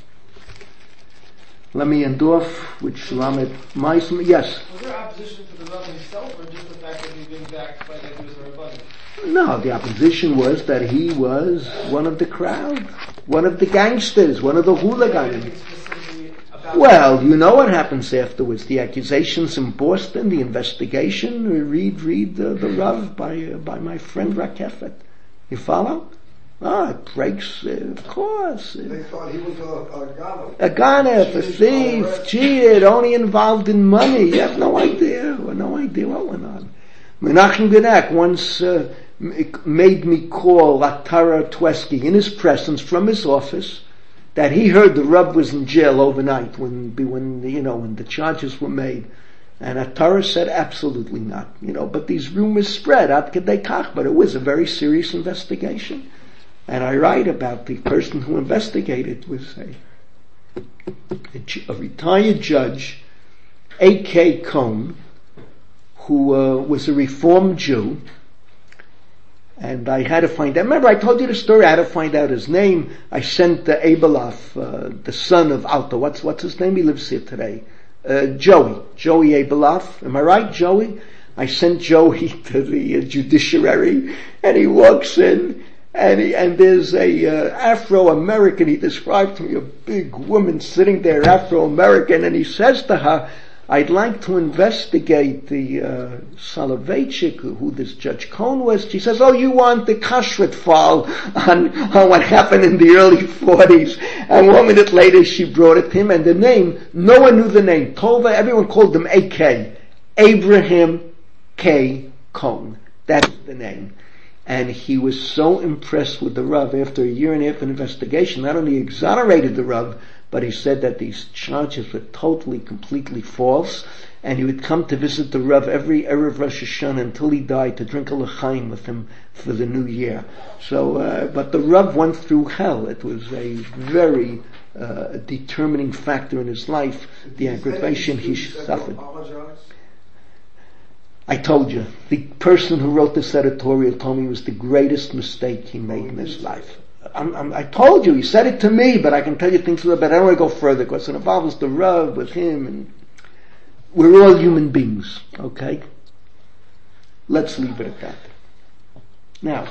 S1: Let me end off with Shulamet Meisman. Yes?
S3: Was there opposition to the Rav himself, or just the fact that he's being backed by the Agudas Harabonim?
S1: No, the opposition was that he was one of the crowd, one of the gangsters, one of the hooligans. Well, you know what happens afterwards. The accusations in Boston, the investigation. Read, read uh, the Rav by uh, by my friend Rakefet. You follow? Ah, it breaks, uh, of course.
S5: They thought he was a, a ganav.
S1: A ganav, a thief, cheated, only involved in money. You have no idea, no idea what went on. Menachem Gedak once uh, made me call Atara Tweski in his presence from his office that he heard the Rav was in jail overnight when, when you know, when the charges were made. And Atara said absolutely not, you know, but these rumors spread out kedei kach, but it was a very serious investigation. And I write about the person who investigated was a, a, a retired judge, A K Cohn, who uh, was a Reformed Jew. And I had to find out. Remember, I told you the story. I had to find out his name. I sent uh, Abelaf, uh, the son of Alto. What's what's his name? He lives here today. Uh, Joey, Joey Abelaf. Am I right, Joey? I sent Joey to the uh, judiciary, and he walks in. And he, and there's a uh, Afro-American, he described to me, a big woman sitting there, Afro-American, and he says to her, I'd like to investigate the uh, Soloveitchik, who this Judge Cohn was. She says, oh, you want the kashrut file on, on what happened in the early forties. And one minute later she brought it to him, and the name, no one knew the name. Tova, everyone called him A K. Abraham K. Cohn. That's the name. And he was so impressed with the Rav after a year and a half of investigation, not only exonerated the Rav, but he said that these charges were totally, completely false, and he would come to visit the Rav every Erev Rosh Hashanah until he died to drink a l'chaim with him for the new year. So, uh, but the Rav went through hell. It was a very uh, determining factor in his life, the aggravation he suffered. I told you, the person who wrote this editorial told me it was the greatest mistake he made in his life. I'm, I'm, I told you, he said it to me, but I can tell you things about it, but I don't want to go further because it involves the Rav with him, and we're all human beings, okay? Let's leave it at that. Now,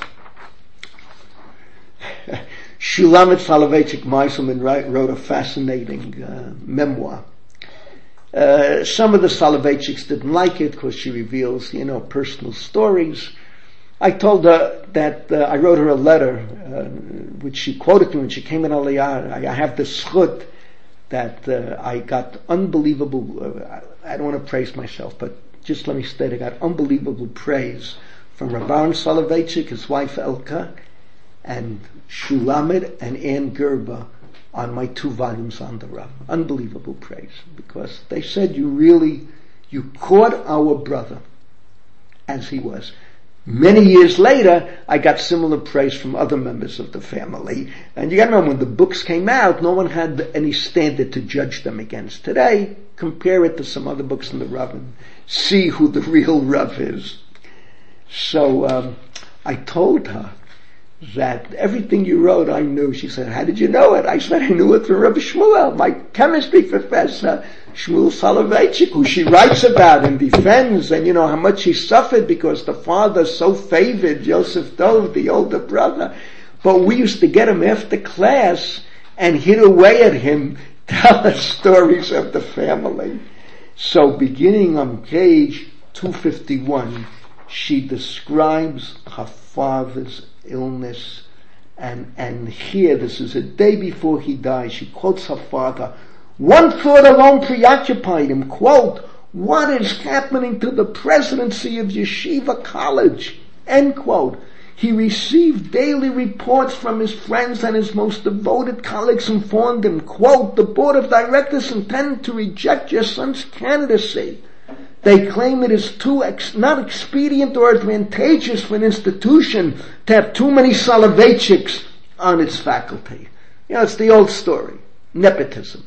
S1: Shulamet Soloveitchik Meiselman wrote a fascinating uh, memoir. Uh, some of the Soloveitchiks didn't like it because she reveals, you know, personal stories. I told her that uh, I wrote her a letter, uh, which she quoted to me when she came in Aliyah. I, I have the schut that uh, I got unbelievable, uh, I don't want to praise myself, but just let me state I got unbelievable praise from Rabban Soloveitchik, his wife Elka, and Shulamet and Ann Gerber on my two volumes on the Rav. Unbelievable praise, because they said you really, you caught our brother as he was. Many years later, I got similar praise from other members of the family. And you gotta remember, when the books came out, no one had any standard to judge them against. Today, compare it to some other books in the Rav and see who the real Rav is. So, um, I told her that everything you wrote I knew. She said, how did you know it? I said, I knew it from Rabbi Shmuel, my chemistry professor, Shmuel Soloveitchik, who she writes about and defends, and you know how much he suffered because the father so favored Yosef Dov, the older brother. But we used to get him after class and hit away at him, tell us stories of the family. So beginning on page two fifty-one, she describes her father's illness, and and here, this is a day before he died, she quotes her father. One thought alone preoccupied him, quote, what is happening to the presidency of Yeshiva College, end quote. He received daily reports from his friends, and his most devoted colleagues informed him, quote, the board of directors intend to reject your son's candidacy. They claim it is too ex- not expedient or advantageous for an institution to have too many Soloveitchiks on its faculty. You know, it's the old story. Nepotism.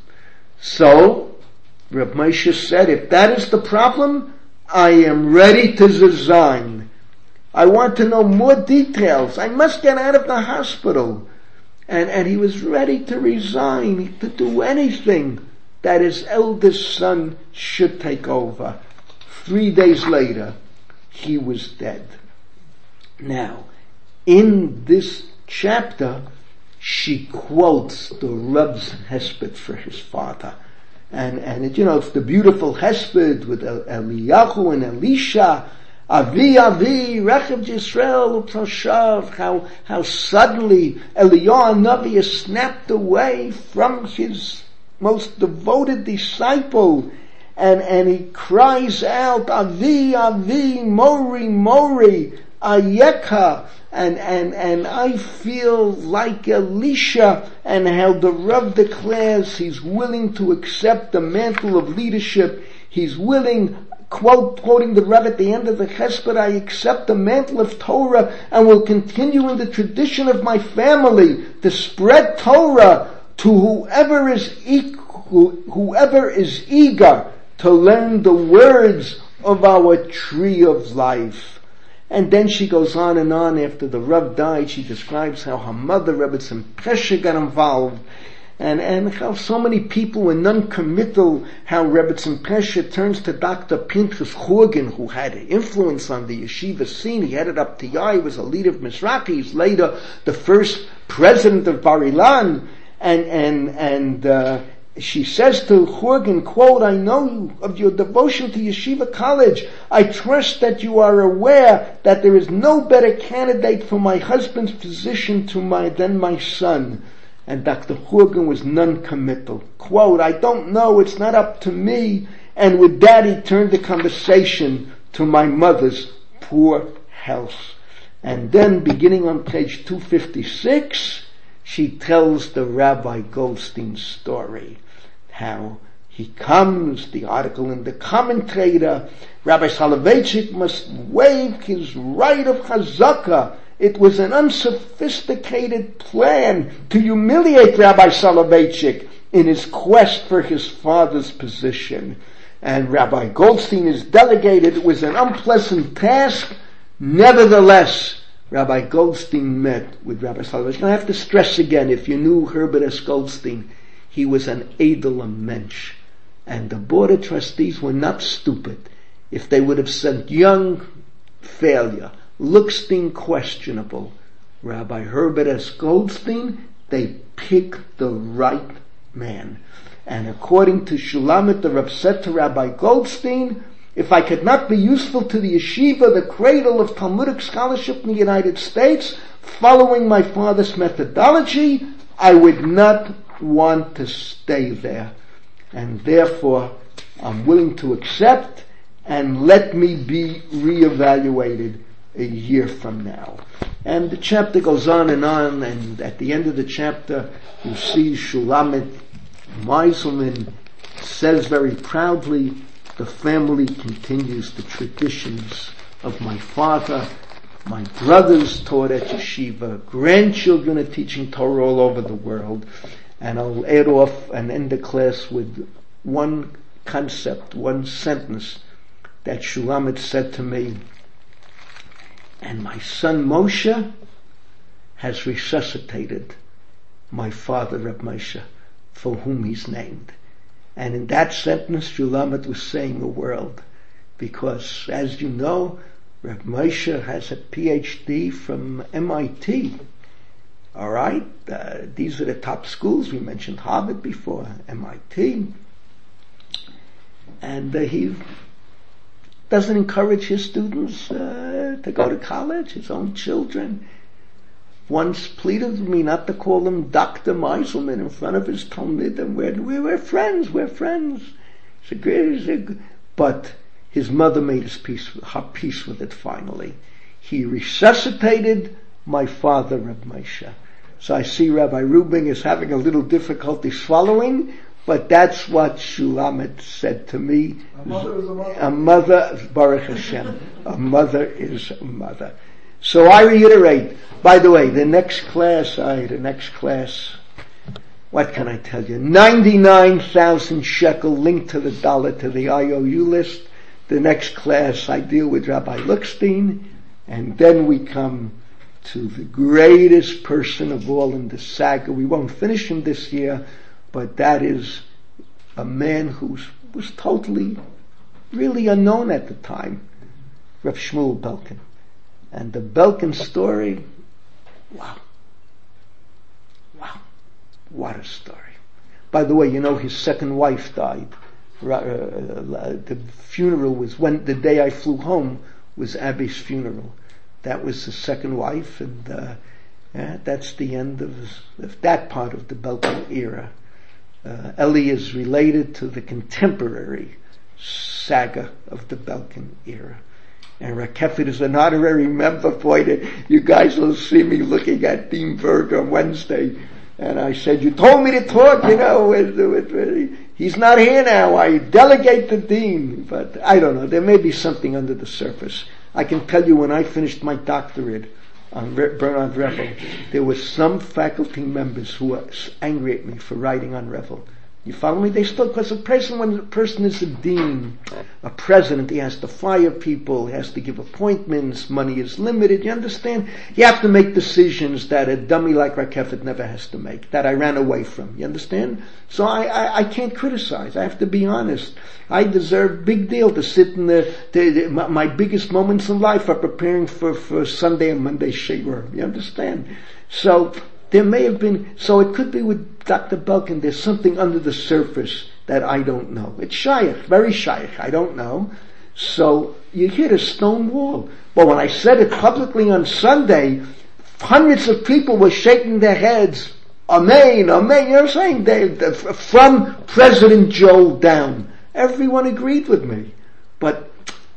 S1: So, Reb Moshe said, if that is the problem, I am ready to resign. I want to know more details. I must get out of the hospital. And, and he was ready to resign, to do anything that his eldest son should take over. Three days later, he was dead. Now, in this chapter, she quotes the Reb's hesped for his father. And, and it, you know, it's the beautiful hesped with Eliyahu and Elisha. Avi, Avi, Rechav Yisrael, U'Toshav, how, how suddenly Eliyahu Navi is snapped away from his most devoted disciple, and, and he cries out, Avi, Avi, Mori, Mori, Ayeka, and, and, and I feel like Elisha, and how the Rav declares he's willing to accept the mantle of leadership. He's willing, quote, quoting the Rav at the end of the Chesped, I accept the mantle of Torah and will continue in the tradition of my family to spread Torah to whoever is e- whoever is eager to learn the words of our tree of life. And then she goes on and on. After the Rav died, she describes how her mother, Rebbetzin Pesha, got involved, and, and how so many people were non-committal, how Rebbetzin Pesha turns to Doctor Pinchas Churgin, who had influence on the yeshiva scene. He headed up T I, he was a leader of Mizrahi, he's later the first president of Bar Ilan, and, and, and, uh, she says to Churgin, quote, I know of your devotion to Yeshiva College. I trust that you are aware that there is no better candidate for my husband's position to my, than my son. And Doctor Churgin was non-committal. Quote, I don't know, it's not up to me. And with that he turned the conversation to my mother's poor health. And then, beginning on page two fifty-six, she tells the Rabbi Goldstein story. How he comes, the article in the Commentator, Rabbi Soloveitchik must waive his right of chazakah. It was an unsophisticated plan to humiliate Rabbi Soloveitchik in his quest for his father's position. And Rabbi Goldstein is delegated. It was an unpleasant task. Nevertheless, Rabbi Goldstein met with Rabbi Soloveitchik. I have to stress again, if you knew Herbert S. Goldstein, he was an edel mensch. And the Board of Trustees were not stupid. If they would have said young failure, Lookstein questionable, Rabbi Herbert S. Goldstein, they picked the right man. And according to Shulamit, the Rav said to Rabbi Goldstein, if I could not be useful to the yeshiva, the cradle of Talmudic scholarship in the United States, following my father's methodology, I would not want to stay there. And therefore, I'm willing to accept, and let me be reevaluated a year from now. And the chapter goes on and on, and at the end of the chapter, you see Shulamit Meiselman says very proudly, the family continues the traditions of my father. My brothers taught at yeshiva. Grandchildren are teaching Torah all over the world. And I'll add off and end the class with one concept, one sentence that Shulamit said to me. And my son Moshe has resuscitated my father Reb Moshe, for whom he's named. And in that sentence, Shulamit was saying the world, because, as you know, Reb Moshe has a P H D from M I T. All right, uh, these are the top schools. We mentioned Harvard before, M I T, and uh, he doesn't encourage his students uh, to go to college. His own children once pleaded with me not to call him Doctor Meiselman in front of his Talmidim. We're, we're friends, we're friends. It's a great, it's a, but his mother made his peace, her peace with it finally. He resuscitated my father, Reb Moshe. So I see Rabbi Rubin is having a little difficulty swallowing, But that's what Shulamet said to me.
S5: A mother is a mother.
S1: A mother, Baruch Hashem, a mother is a mother. So I reiterate, by the way, the next class, I, the next class, what can I tell you? ninety-nine thousand shekel linked to the dollar to the I O U list. The next class I deal with Rabbi Luckstein, and then we come to the greatest person of all in the saga. We won't finish him this year, but that is a man who was totally, really unknown at the time, Rav Shmuel Belkin. And the Belkin story, wow. Wow. What a story. By the way, you know, his second wife died. Uh, uh, the funeral was when, the day I flew home was Abby's funeral. That was his second wife, and uh, yeah, that's the end of, of that part of the Belkin era. Uh, Eli is related to the contemporary saga of the Belkin era. And Rakefet is an honorary member. Boy, you guys will see me looking at Dean Berg on Wednesday. And I said, you told me to talk, you know, with, with, with, he's not here now. I delegate the Dean. But I don't know. There may be something under the surface. I can tell you when I finished my doctorate on Re- Bernard Revel, there were some faculty members who were angry at me for writing on Revel. You follow me? They still, because a person, when a person is a dean, a president, he has to fire people, he has to give appointments, money is limited, you understand? You have to make decisions that a dummy like Rakefet never has to make, that I ran away from, you understand? So I, I, I can't criticize, I have to be honest. I deserve big deal to sit in the, the, the my, my biggest moments in life are preparing for, for Sunday and Monday Shiur, you understand? So, there may have been, so it could be with Doctor Belkin, there's something under the surface that I don't know. It's shaykh, very shaykh, I don't know. So you hit a stone wall. But when I said it publicly on Sunday, hundreds of people were shaking their heads. Amen, amen, you know what I'm saying? They, they, from President Joel down. Everyone agreed with me. But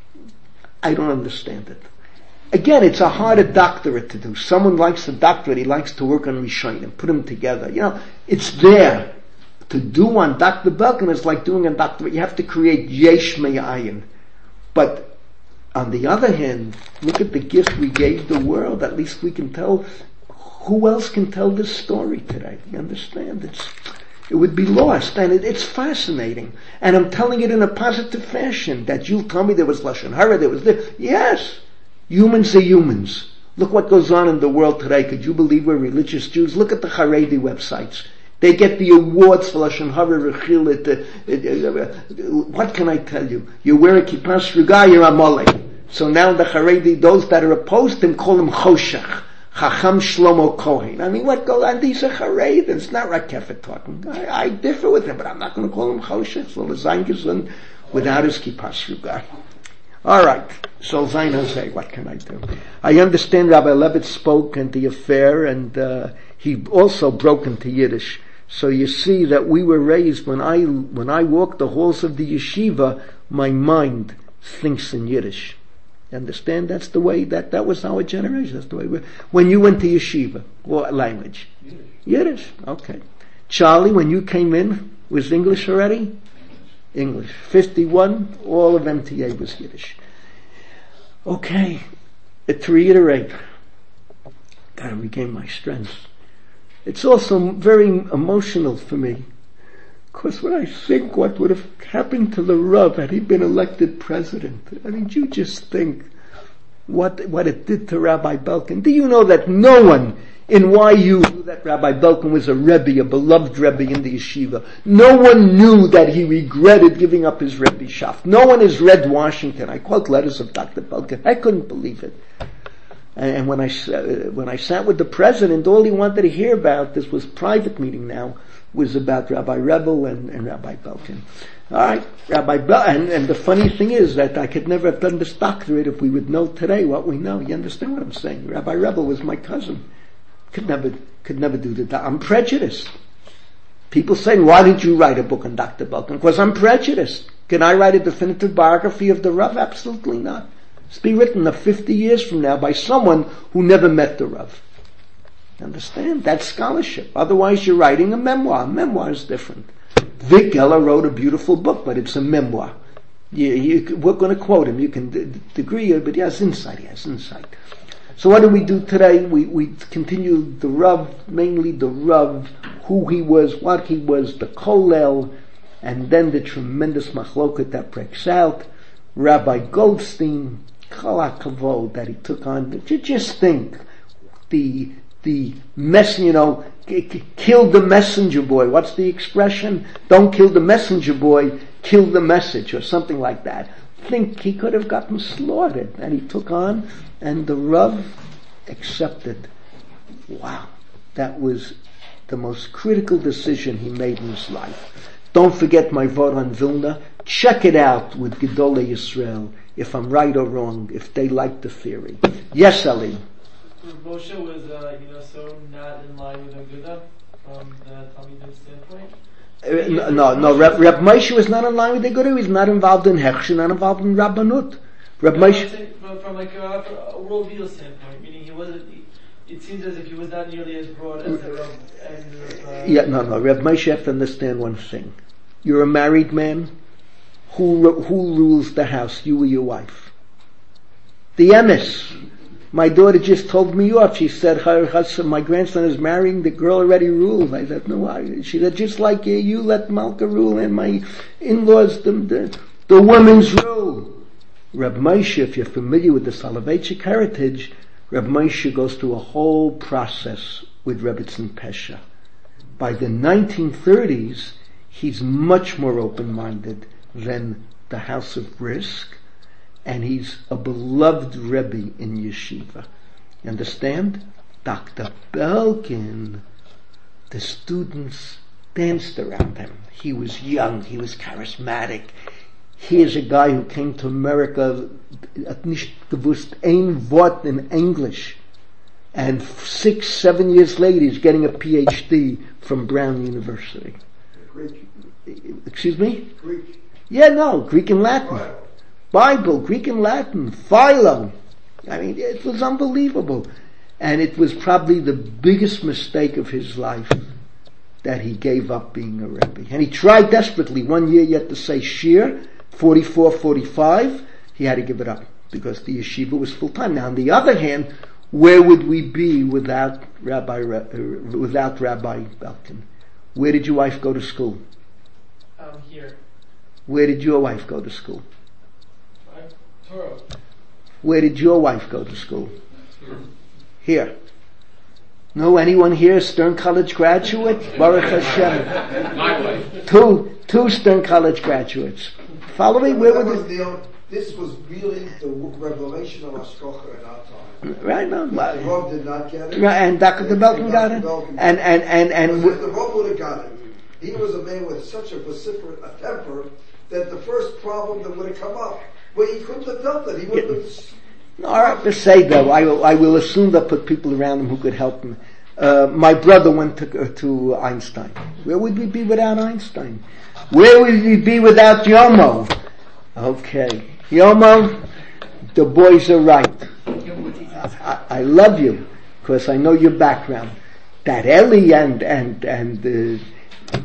S1: I don't understand it. Again, it's a harder doctorate to do. Someone likes a doctorate, he likes to work on Rishonim, put them together. You know, it's there. To do on Doctor Belkin is like doing a doctorate. You have to create yesh me'ayin. But on the other hand, look at the gift we gave the world. At least we can tell, who else can tell this story today? You understand? It's, it would be lost, and it, it's fascinating. And I'm telling it in a positive fashion, that you'll tell me there was Lashon Hara, there was this. Yes! Humans are humans. Look what goes on in the world today. Could you believe we're religious Jews? Look at the Haredi websites. They get the awards for Lashon Hara, Rechil. What can I tell you? You wear a kippah sruga, you're a molek. So now the Haredi, those that are opposed to him, call him Choshech. Chacham Shlomo Kohen. I mean, what goes on? These are Haredi. It's not Rakefet talking. I, I differ with him, but I'm not going to call him Choshech. So the Zayn without his kippah sruga. All right, so Zayn Hazeh, what can I do? I understand Rabbi Levitt spoke and the affair, and uh, he also broke into Yiddish. So you see that we were raised, when I when I walk the halls of the yeshiva, my mind thinks in Yiddish. You understand? That's the way, that, that was our generation. That's the way we, when you went to yeshiva, what language? Yiddish. Yiddish, okay. Charlie, when you came in, was English already? English. fifty-one, all of M T A was Yiddish. Okay, to reiterate, gotta regain my strength. It's also very emotional for me, because when I think what would have happened to the Rav had he been elected president, I mean, you just think what what it did to Rabbi Belkin. Do you know that no one in Y U knew that Rabbi Belkin was a Rebbe, a beloved Rebbe in the yeshiva? No one knew that he regretted giving up his Rebbe-shaft. No one has read Washington. I quote letters of Doctor Belkin. I couldn't believe it. And when I, when I sat with the president, all he wanted to hear about, this was private meeting now, was about Rabbi Rebel and, and Rabbi Belkin. Alright, Rabbi Belkin, and, and the funny thing is that I could never have done this doctorate if we would know today what we know. You understand what I'm saying? Rabbi Rebel was my cousin. Could never, could never do that. I'm prejudiced. People say, why didn't you write a book on Doctor Belkin? Because I'm prejudiced. Can I write a definitive biography of the Rav? Absolutely not. It's be written of fifty years from now by someone who never met the Rav. Understand? That's scholarship. Otherwise you're writing a memoir. A memoir is different. Vic Geller wrote a beautiful book, but it's a memoir. You, you, we're going to quote him. You can d- d- agree, but he has insight. He has insight. So what do we do today? We we continue the Rav, mainly the Rav, who he was, what he was, the Kollel, and then the tremendous machloket that breaks out. Rabbi Goldstein, Kol HaKavod, that he took on. Just think, the the mess, you know, kill the messenger boy. What's the expression? Don't kill the messenger boy, kill the message, or something like that. Think he could have gotten slaughtered, and he took on, and the Rav accepted. Wow, that was the most critical decision he made in his life. Don't forget my vote on Vilna. Check it out with Gedolei Yisrael, if I'm right or wrong, if they like the theory. Yes, Ali.
S3: Moshe was, uh, you know, so not in line with Aguda from the Talmudim standpoint.
S1: Uh, no, no, Reb, Reb Moshe was not in line with the Aguda. He was not involved in Hechsher, not involved in Rabbanut. Reb
S3: No,
S1: Moshe.
S3: From, from like a, a worldview standpoint, meaning he wasn't. He, it seems as if he was not nearly as broad as the Reb. And, uh,
S1: Yeah, no, no. Reb Moshe, you have to understand one thing. You're a married man. Who who rules the house? You or your wife? The emes. My daughter just told me off. She said, her husband, my grandson is marrying, the girl already ruled. I said, no, I, she said, just like you, you let Malka rule, and my in-laws, the, the, the women's rule. Reb Moshe, if you're familiar with the Soloveitchik heritage, Reb Moshe goes through a whole process with Rebbetzin Pesha. By the nineteen thirties, he's much more open-minded than the House of Brisk, and he's a beloved Rebbe in yeshiva. You understand? Doctor Belkin, the students danced around him. He was young, he was charismatic. Here's a guy who came to America, hat nicht gewusst ein Wort in English, and six, seven years later he's getting a P H D from Brown University.
S5: Greek.
S1: Excuse me?
S5: Greek.
S1: Yeah, no, Greek and Latin. Bible, Greek and Latin, philo. I mean, it was unbelievable. And it was probably the biggest mistake of his life that he gave up being a Rebbe. And he tried desperately. One year yet to say Shir, forty-four, forty-five, he had to give it up because the yeshiva was full time. Now, on the other hand, where would we be without Rabbi, uh, without Rabbi Belkin? Where did your wife go to school?
S3: Um, here.
S1: Where did your wife go to school?
S3: Right? Toro.
S1: Where did your wife go to school? Here. No, anyone here Stern College graduate? Baruch Hashem.
S4: My wife.
S1: Two, two Stern College graduates. Follow me? Where
S5: That
S1: were
S5: was
S1: they?
S5: the, this was really the revelation of Ashkocha in our time.
S1: Right, no.
S5: The Rav did not get it.
S1: Right, and Doctor Belkin got it.
S5: Belkin
S1: And, and, and, and,
S5: Because if the Rav would have got it, he was a man with such a vociferous a temper that the first problem that would have come up, well, he couldn't have dealt it. He would have.
S1: no, I have to say though, I will, I will assume they'll put people around him who could help him. Uh, my brother went to, uh, to Einstein. Where would we be without Einstein? Where would we be without Yomo? Okay. Yomo, the boys are right. I, I love you, because I know your background. That Ellie and, and, and, uh,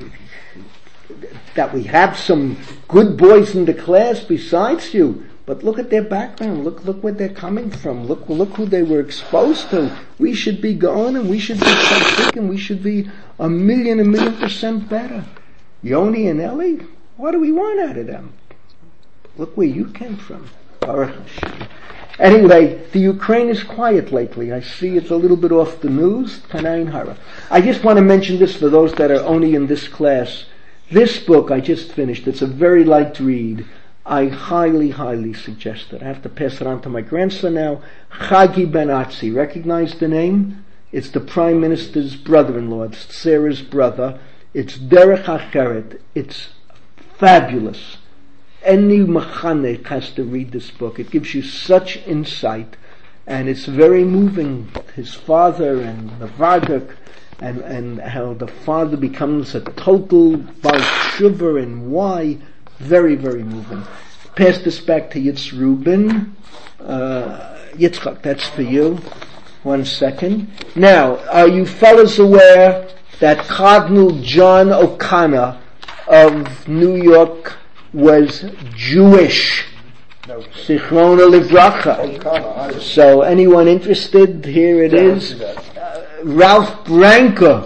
S1: that we have some good boys in the class besides you. But look at their background. Look, look where they're coming from. Look, look who they were exposed to. We should be going, and we should be tzaddik, and we should be a million, a million percent better. Yoni and Ellie, what do we want out of them? Look where you came from. Baruch Hashem. Anyway, the Ukraine is quiet lately. I see it's a little bit off the news. Tanayin Hara. I just want to mention this for those that are only in this class. This book I just finished. It's a very light read. I highly, highly suggest it. I have to pass it on to my grandson now. Chagi Ben-Atzi. Recognize the name? It's the Prime Minister's brother-in-law. It's Sarah's brother. It's Derech HaCheret. It's fabulous. Any mechanik has to read this book. It gives you such insight, and it's very moving. His father and the Varduk, and, and how the father becomes a total Baal Tshuva and why. Very, very moving. Pass this back to Yitz Rubin. Uh, Yitzchak, that's for you. One second. Now, are you fellas aware that Cardinal John O'Connor of New York was Jewish. Sichrona Livracha. So anyone interested, here it is. Uh, Ralph Branca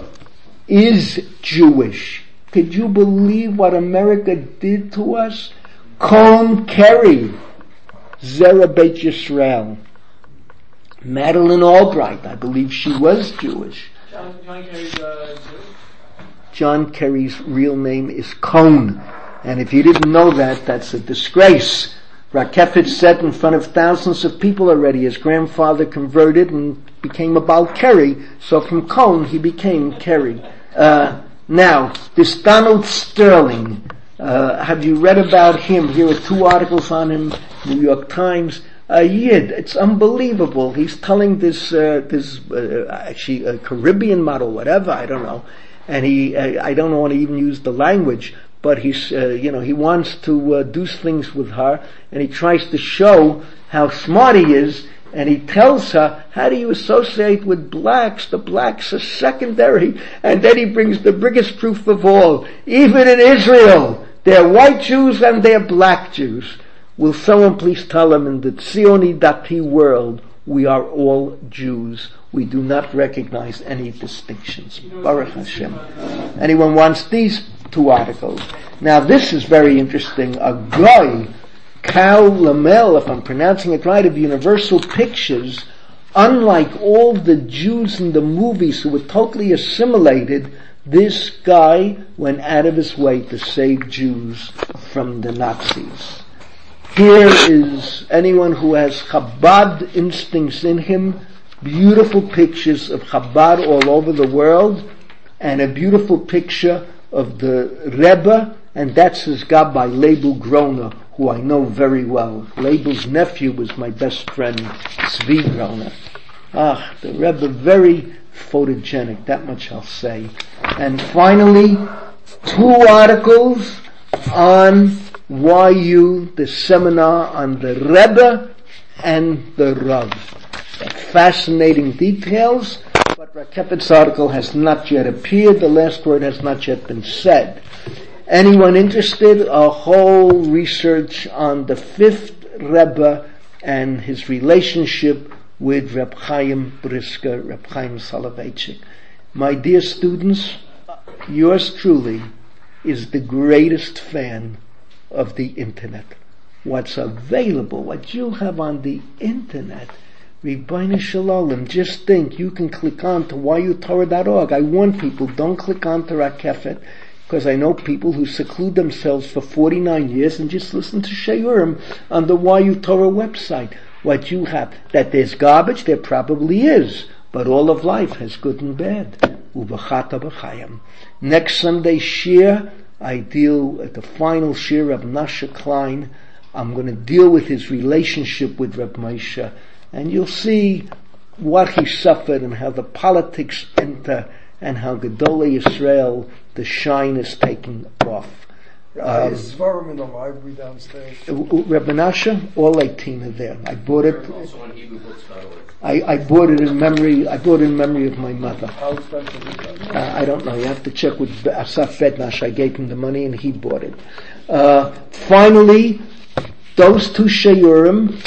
S1: is Jewish. Could you believe what America did to us? Cohn Kerry, Zera Beit Yisrael. Madeleine Albright, I believe she was Jewish.
S3: John, John Kerry's uh, Jewish.
S1: John Kerry's real name is Cohn. And if you didn't know that, that's a disgrace. Rakefet said in front of thousands of people already, his grandfather converted and became a Baal Kerry, so from Cohn he became Kerry. Uh, now, this Donald Sterling, uh, have you read about him? Here are two articles on him, New York Times. A Yid, it's unbelievable. He's telling this, uh, this, uh, actually a Caribbean model, whatever, I don't know. And he, uh, I don't want to even use the language, but he's, uh, you know, he wants to uh, do things with her, and he tries to show how smart he is, and he tells her, how do you associate with blacks? The blacks are secondary. And then he brings the biggest proof of all. Even in Israel, they're white Jews and they're black Jews. Will someone please tell him, in the Tzioni Dati world, we are all Jews. We do not recognize any distinctions. Baruch Hashem. Anyone wants these two articles? Now this is very interesting. A guy, Cal Lamel, if I'm pronouncing it right, of Universal Pictures, unlike all the Jews in the movies who were totally assimilated, this guy went out of his way to save Jews from the Nazis. Here is anyone who has Chabad instincts in him, beautiful pictures of Chabad all over the world, and a beautiful picture of the Rebbe, and that's his Gabbai, Leibel Groner, who I know very well. Leibel's nephew was my best friend, Zvi Groner. Ah, the Rebbe, very photogenic, that much I'll say. And finally, two articles on Y U, the seminar on the Rebbe and the Rav. Fascinating details, but Rakefet's article has not yet appeared, the last word has not yet been said. Anyone interested? A whole research on the fifth Rebbe and his relationship with Reb Chaim Brisker, Reb Chaim Soloveitchik. My dear students, yours truly is the greatest fan of the internet. What's available, what you have on the internet, Ribbono Shel Olam, just think, you can click on to y u torah dot org. I warn people, don't click on to Rakefet, because I know people who seclude themselves for forty-nine years and just listen to Sheyurim on the Y U Torah website. What you have, that there's garbage, there probably is, but all of life has good and bad. Ubachata b'chayim. Next Sunday shir, I deal at the final shir of Nasha Klein. I'm going to deal with his relationship with Reb Moshe, and you'll see what he suffered and how the politics enter and how Gedolei Yisrael, the shine is taking off.
S5: Um, Is Svarim in the library downstairs?
S1: Reb Menashe, all eighteen are there. I bought it.
S4: Also on Hebrew Books dot org.
S1: I, I bought it in memory. I bought it in memory of my mother.
S5: How expensive is that?
S1: Uh, I don't know. You have to check with Asaf Bednash. I gave him the money and he bought it. Uh, finally, those two Sheyurim.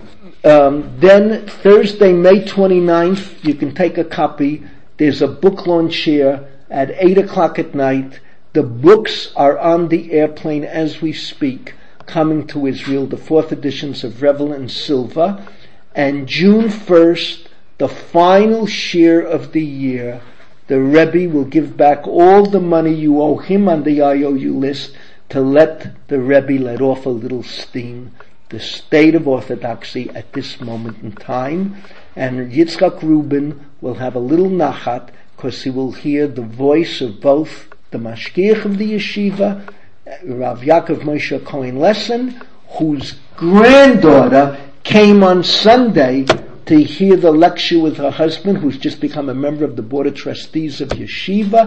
S1: Um, then Thursday, May twenty-ninth, you can take a copy. There's a book launch here at eight o'clock at night. The books are on the airplane as we speak, coming to Israel, the fourth editions of Revel and Silva. And June first, the final shir of the year, the Rebbe will give back all the money you owe him on the I O U list to let the Rebbe let off a little steam. The state of orthodoxy at this moment in time. And Yitzchak Rubin will have a little nachat, because he will hear the voice of both the mashgiach of the yeshiva, Rav Yaakov Moshe Cohen Lesson, whose granddaughter came on Sunday to hear the lecture with her husband, who's just become a member of the Board of Trustees of Yeshiva,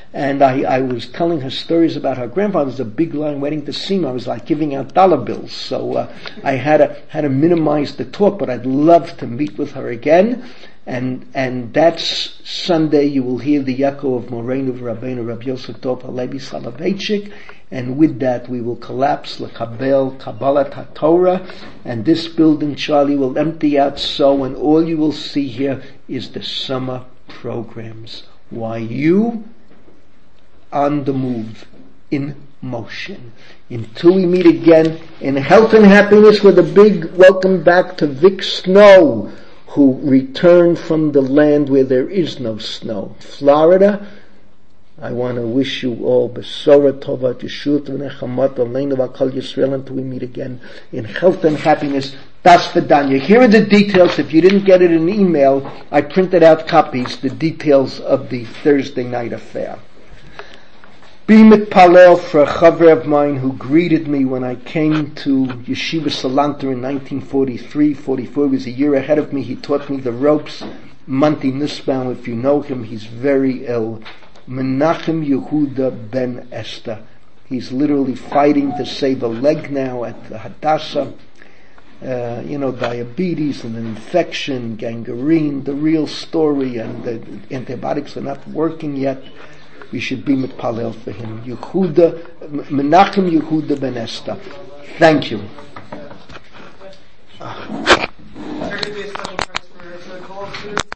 S1: and I, I was telling her stories about her grandfather. There's a big line waiting to see me. I was like giving out dollar bills, so uh, I had to had to minimize the talk. But I'd love to meet with her again, and and that's Sunday. You will hear the echo of Moreinu Rabbeinu Rabbi Yosef Dov Halevi Soloveitchik, and with that we will collapse Lekabel Kabbalat HaTorah, and this building, Charlie, will empty out. So, and all you will see here is the summer programs. Why you on the move, in motion. Until we meet again in health and happiness, with a big welcome back to Vic Snow, who returned from the land where there is no snow, Florida. I want to wish you all Besora Tova, Yeshut V'Nechamat Aleinu V'Kol Yisrael, until we meet again in health and happiness. Das Vidanya. Here are the details. If you didn't get it in email, I printed out copies, the details of the Thursday night affair. Be mitpalel for a chaver of mine who greeted me when I came to Yeshiva Salanter in nineteen forty-three, forty-four. He was a year ahead of me. He taught me the ropes. Monty Nussbaum, if you know him, he's very ill. Menachem Yehuda ben Esther. He's literally fighting to save a leg now at the Hadassah. Uh, you know, diabetes and an infection, gangrene, the real story, and the antibiotics are not working yet. We should be mitpalel for him. Yehuda, Menachem Yehuda ben Esther. Thank you.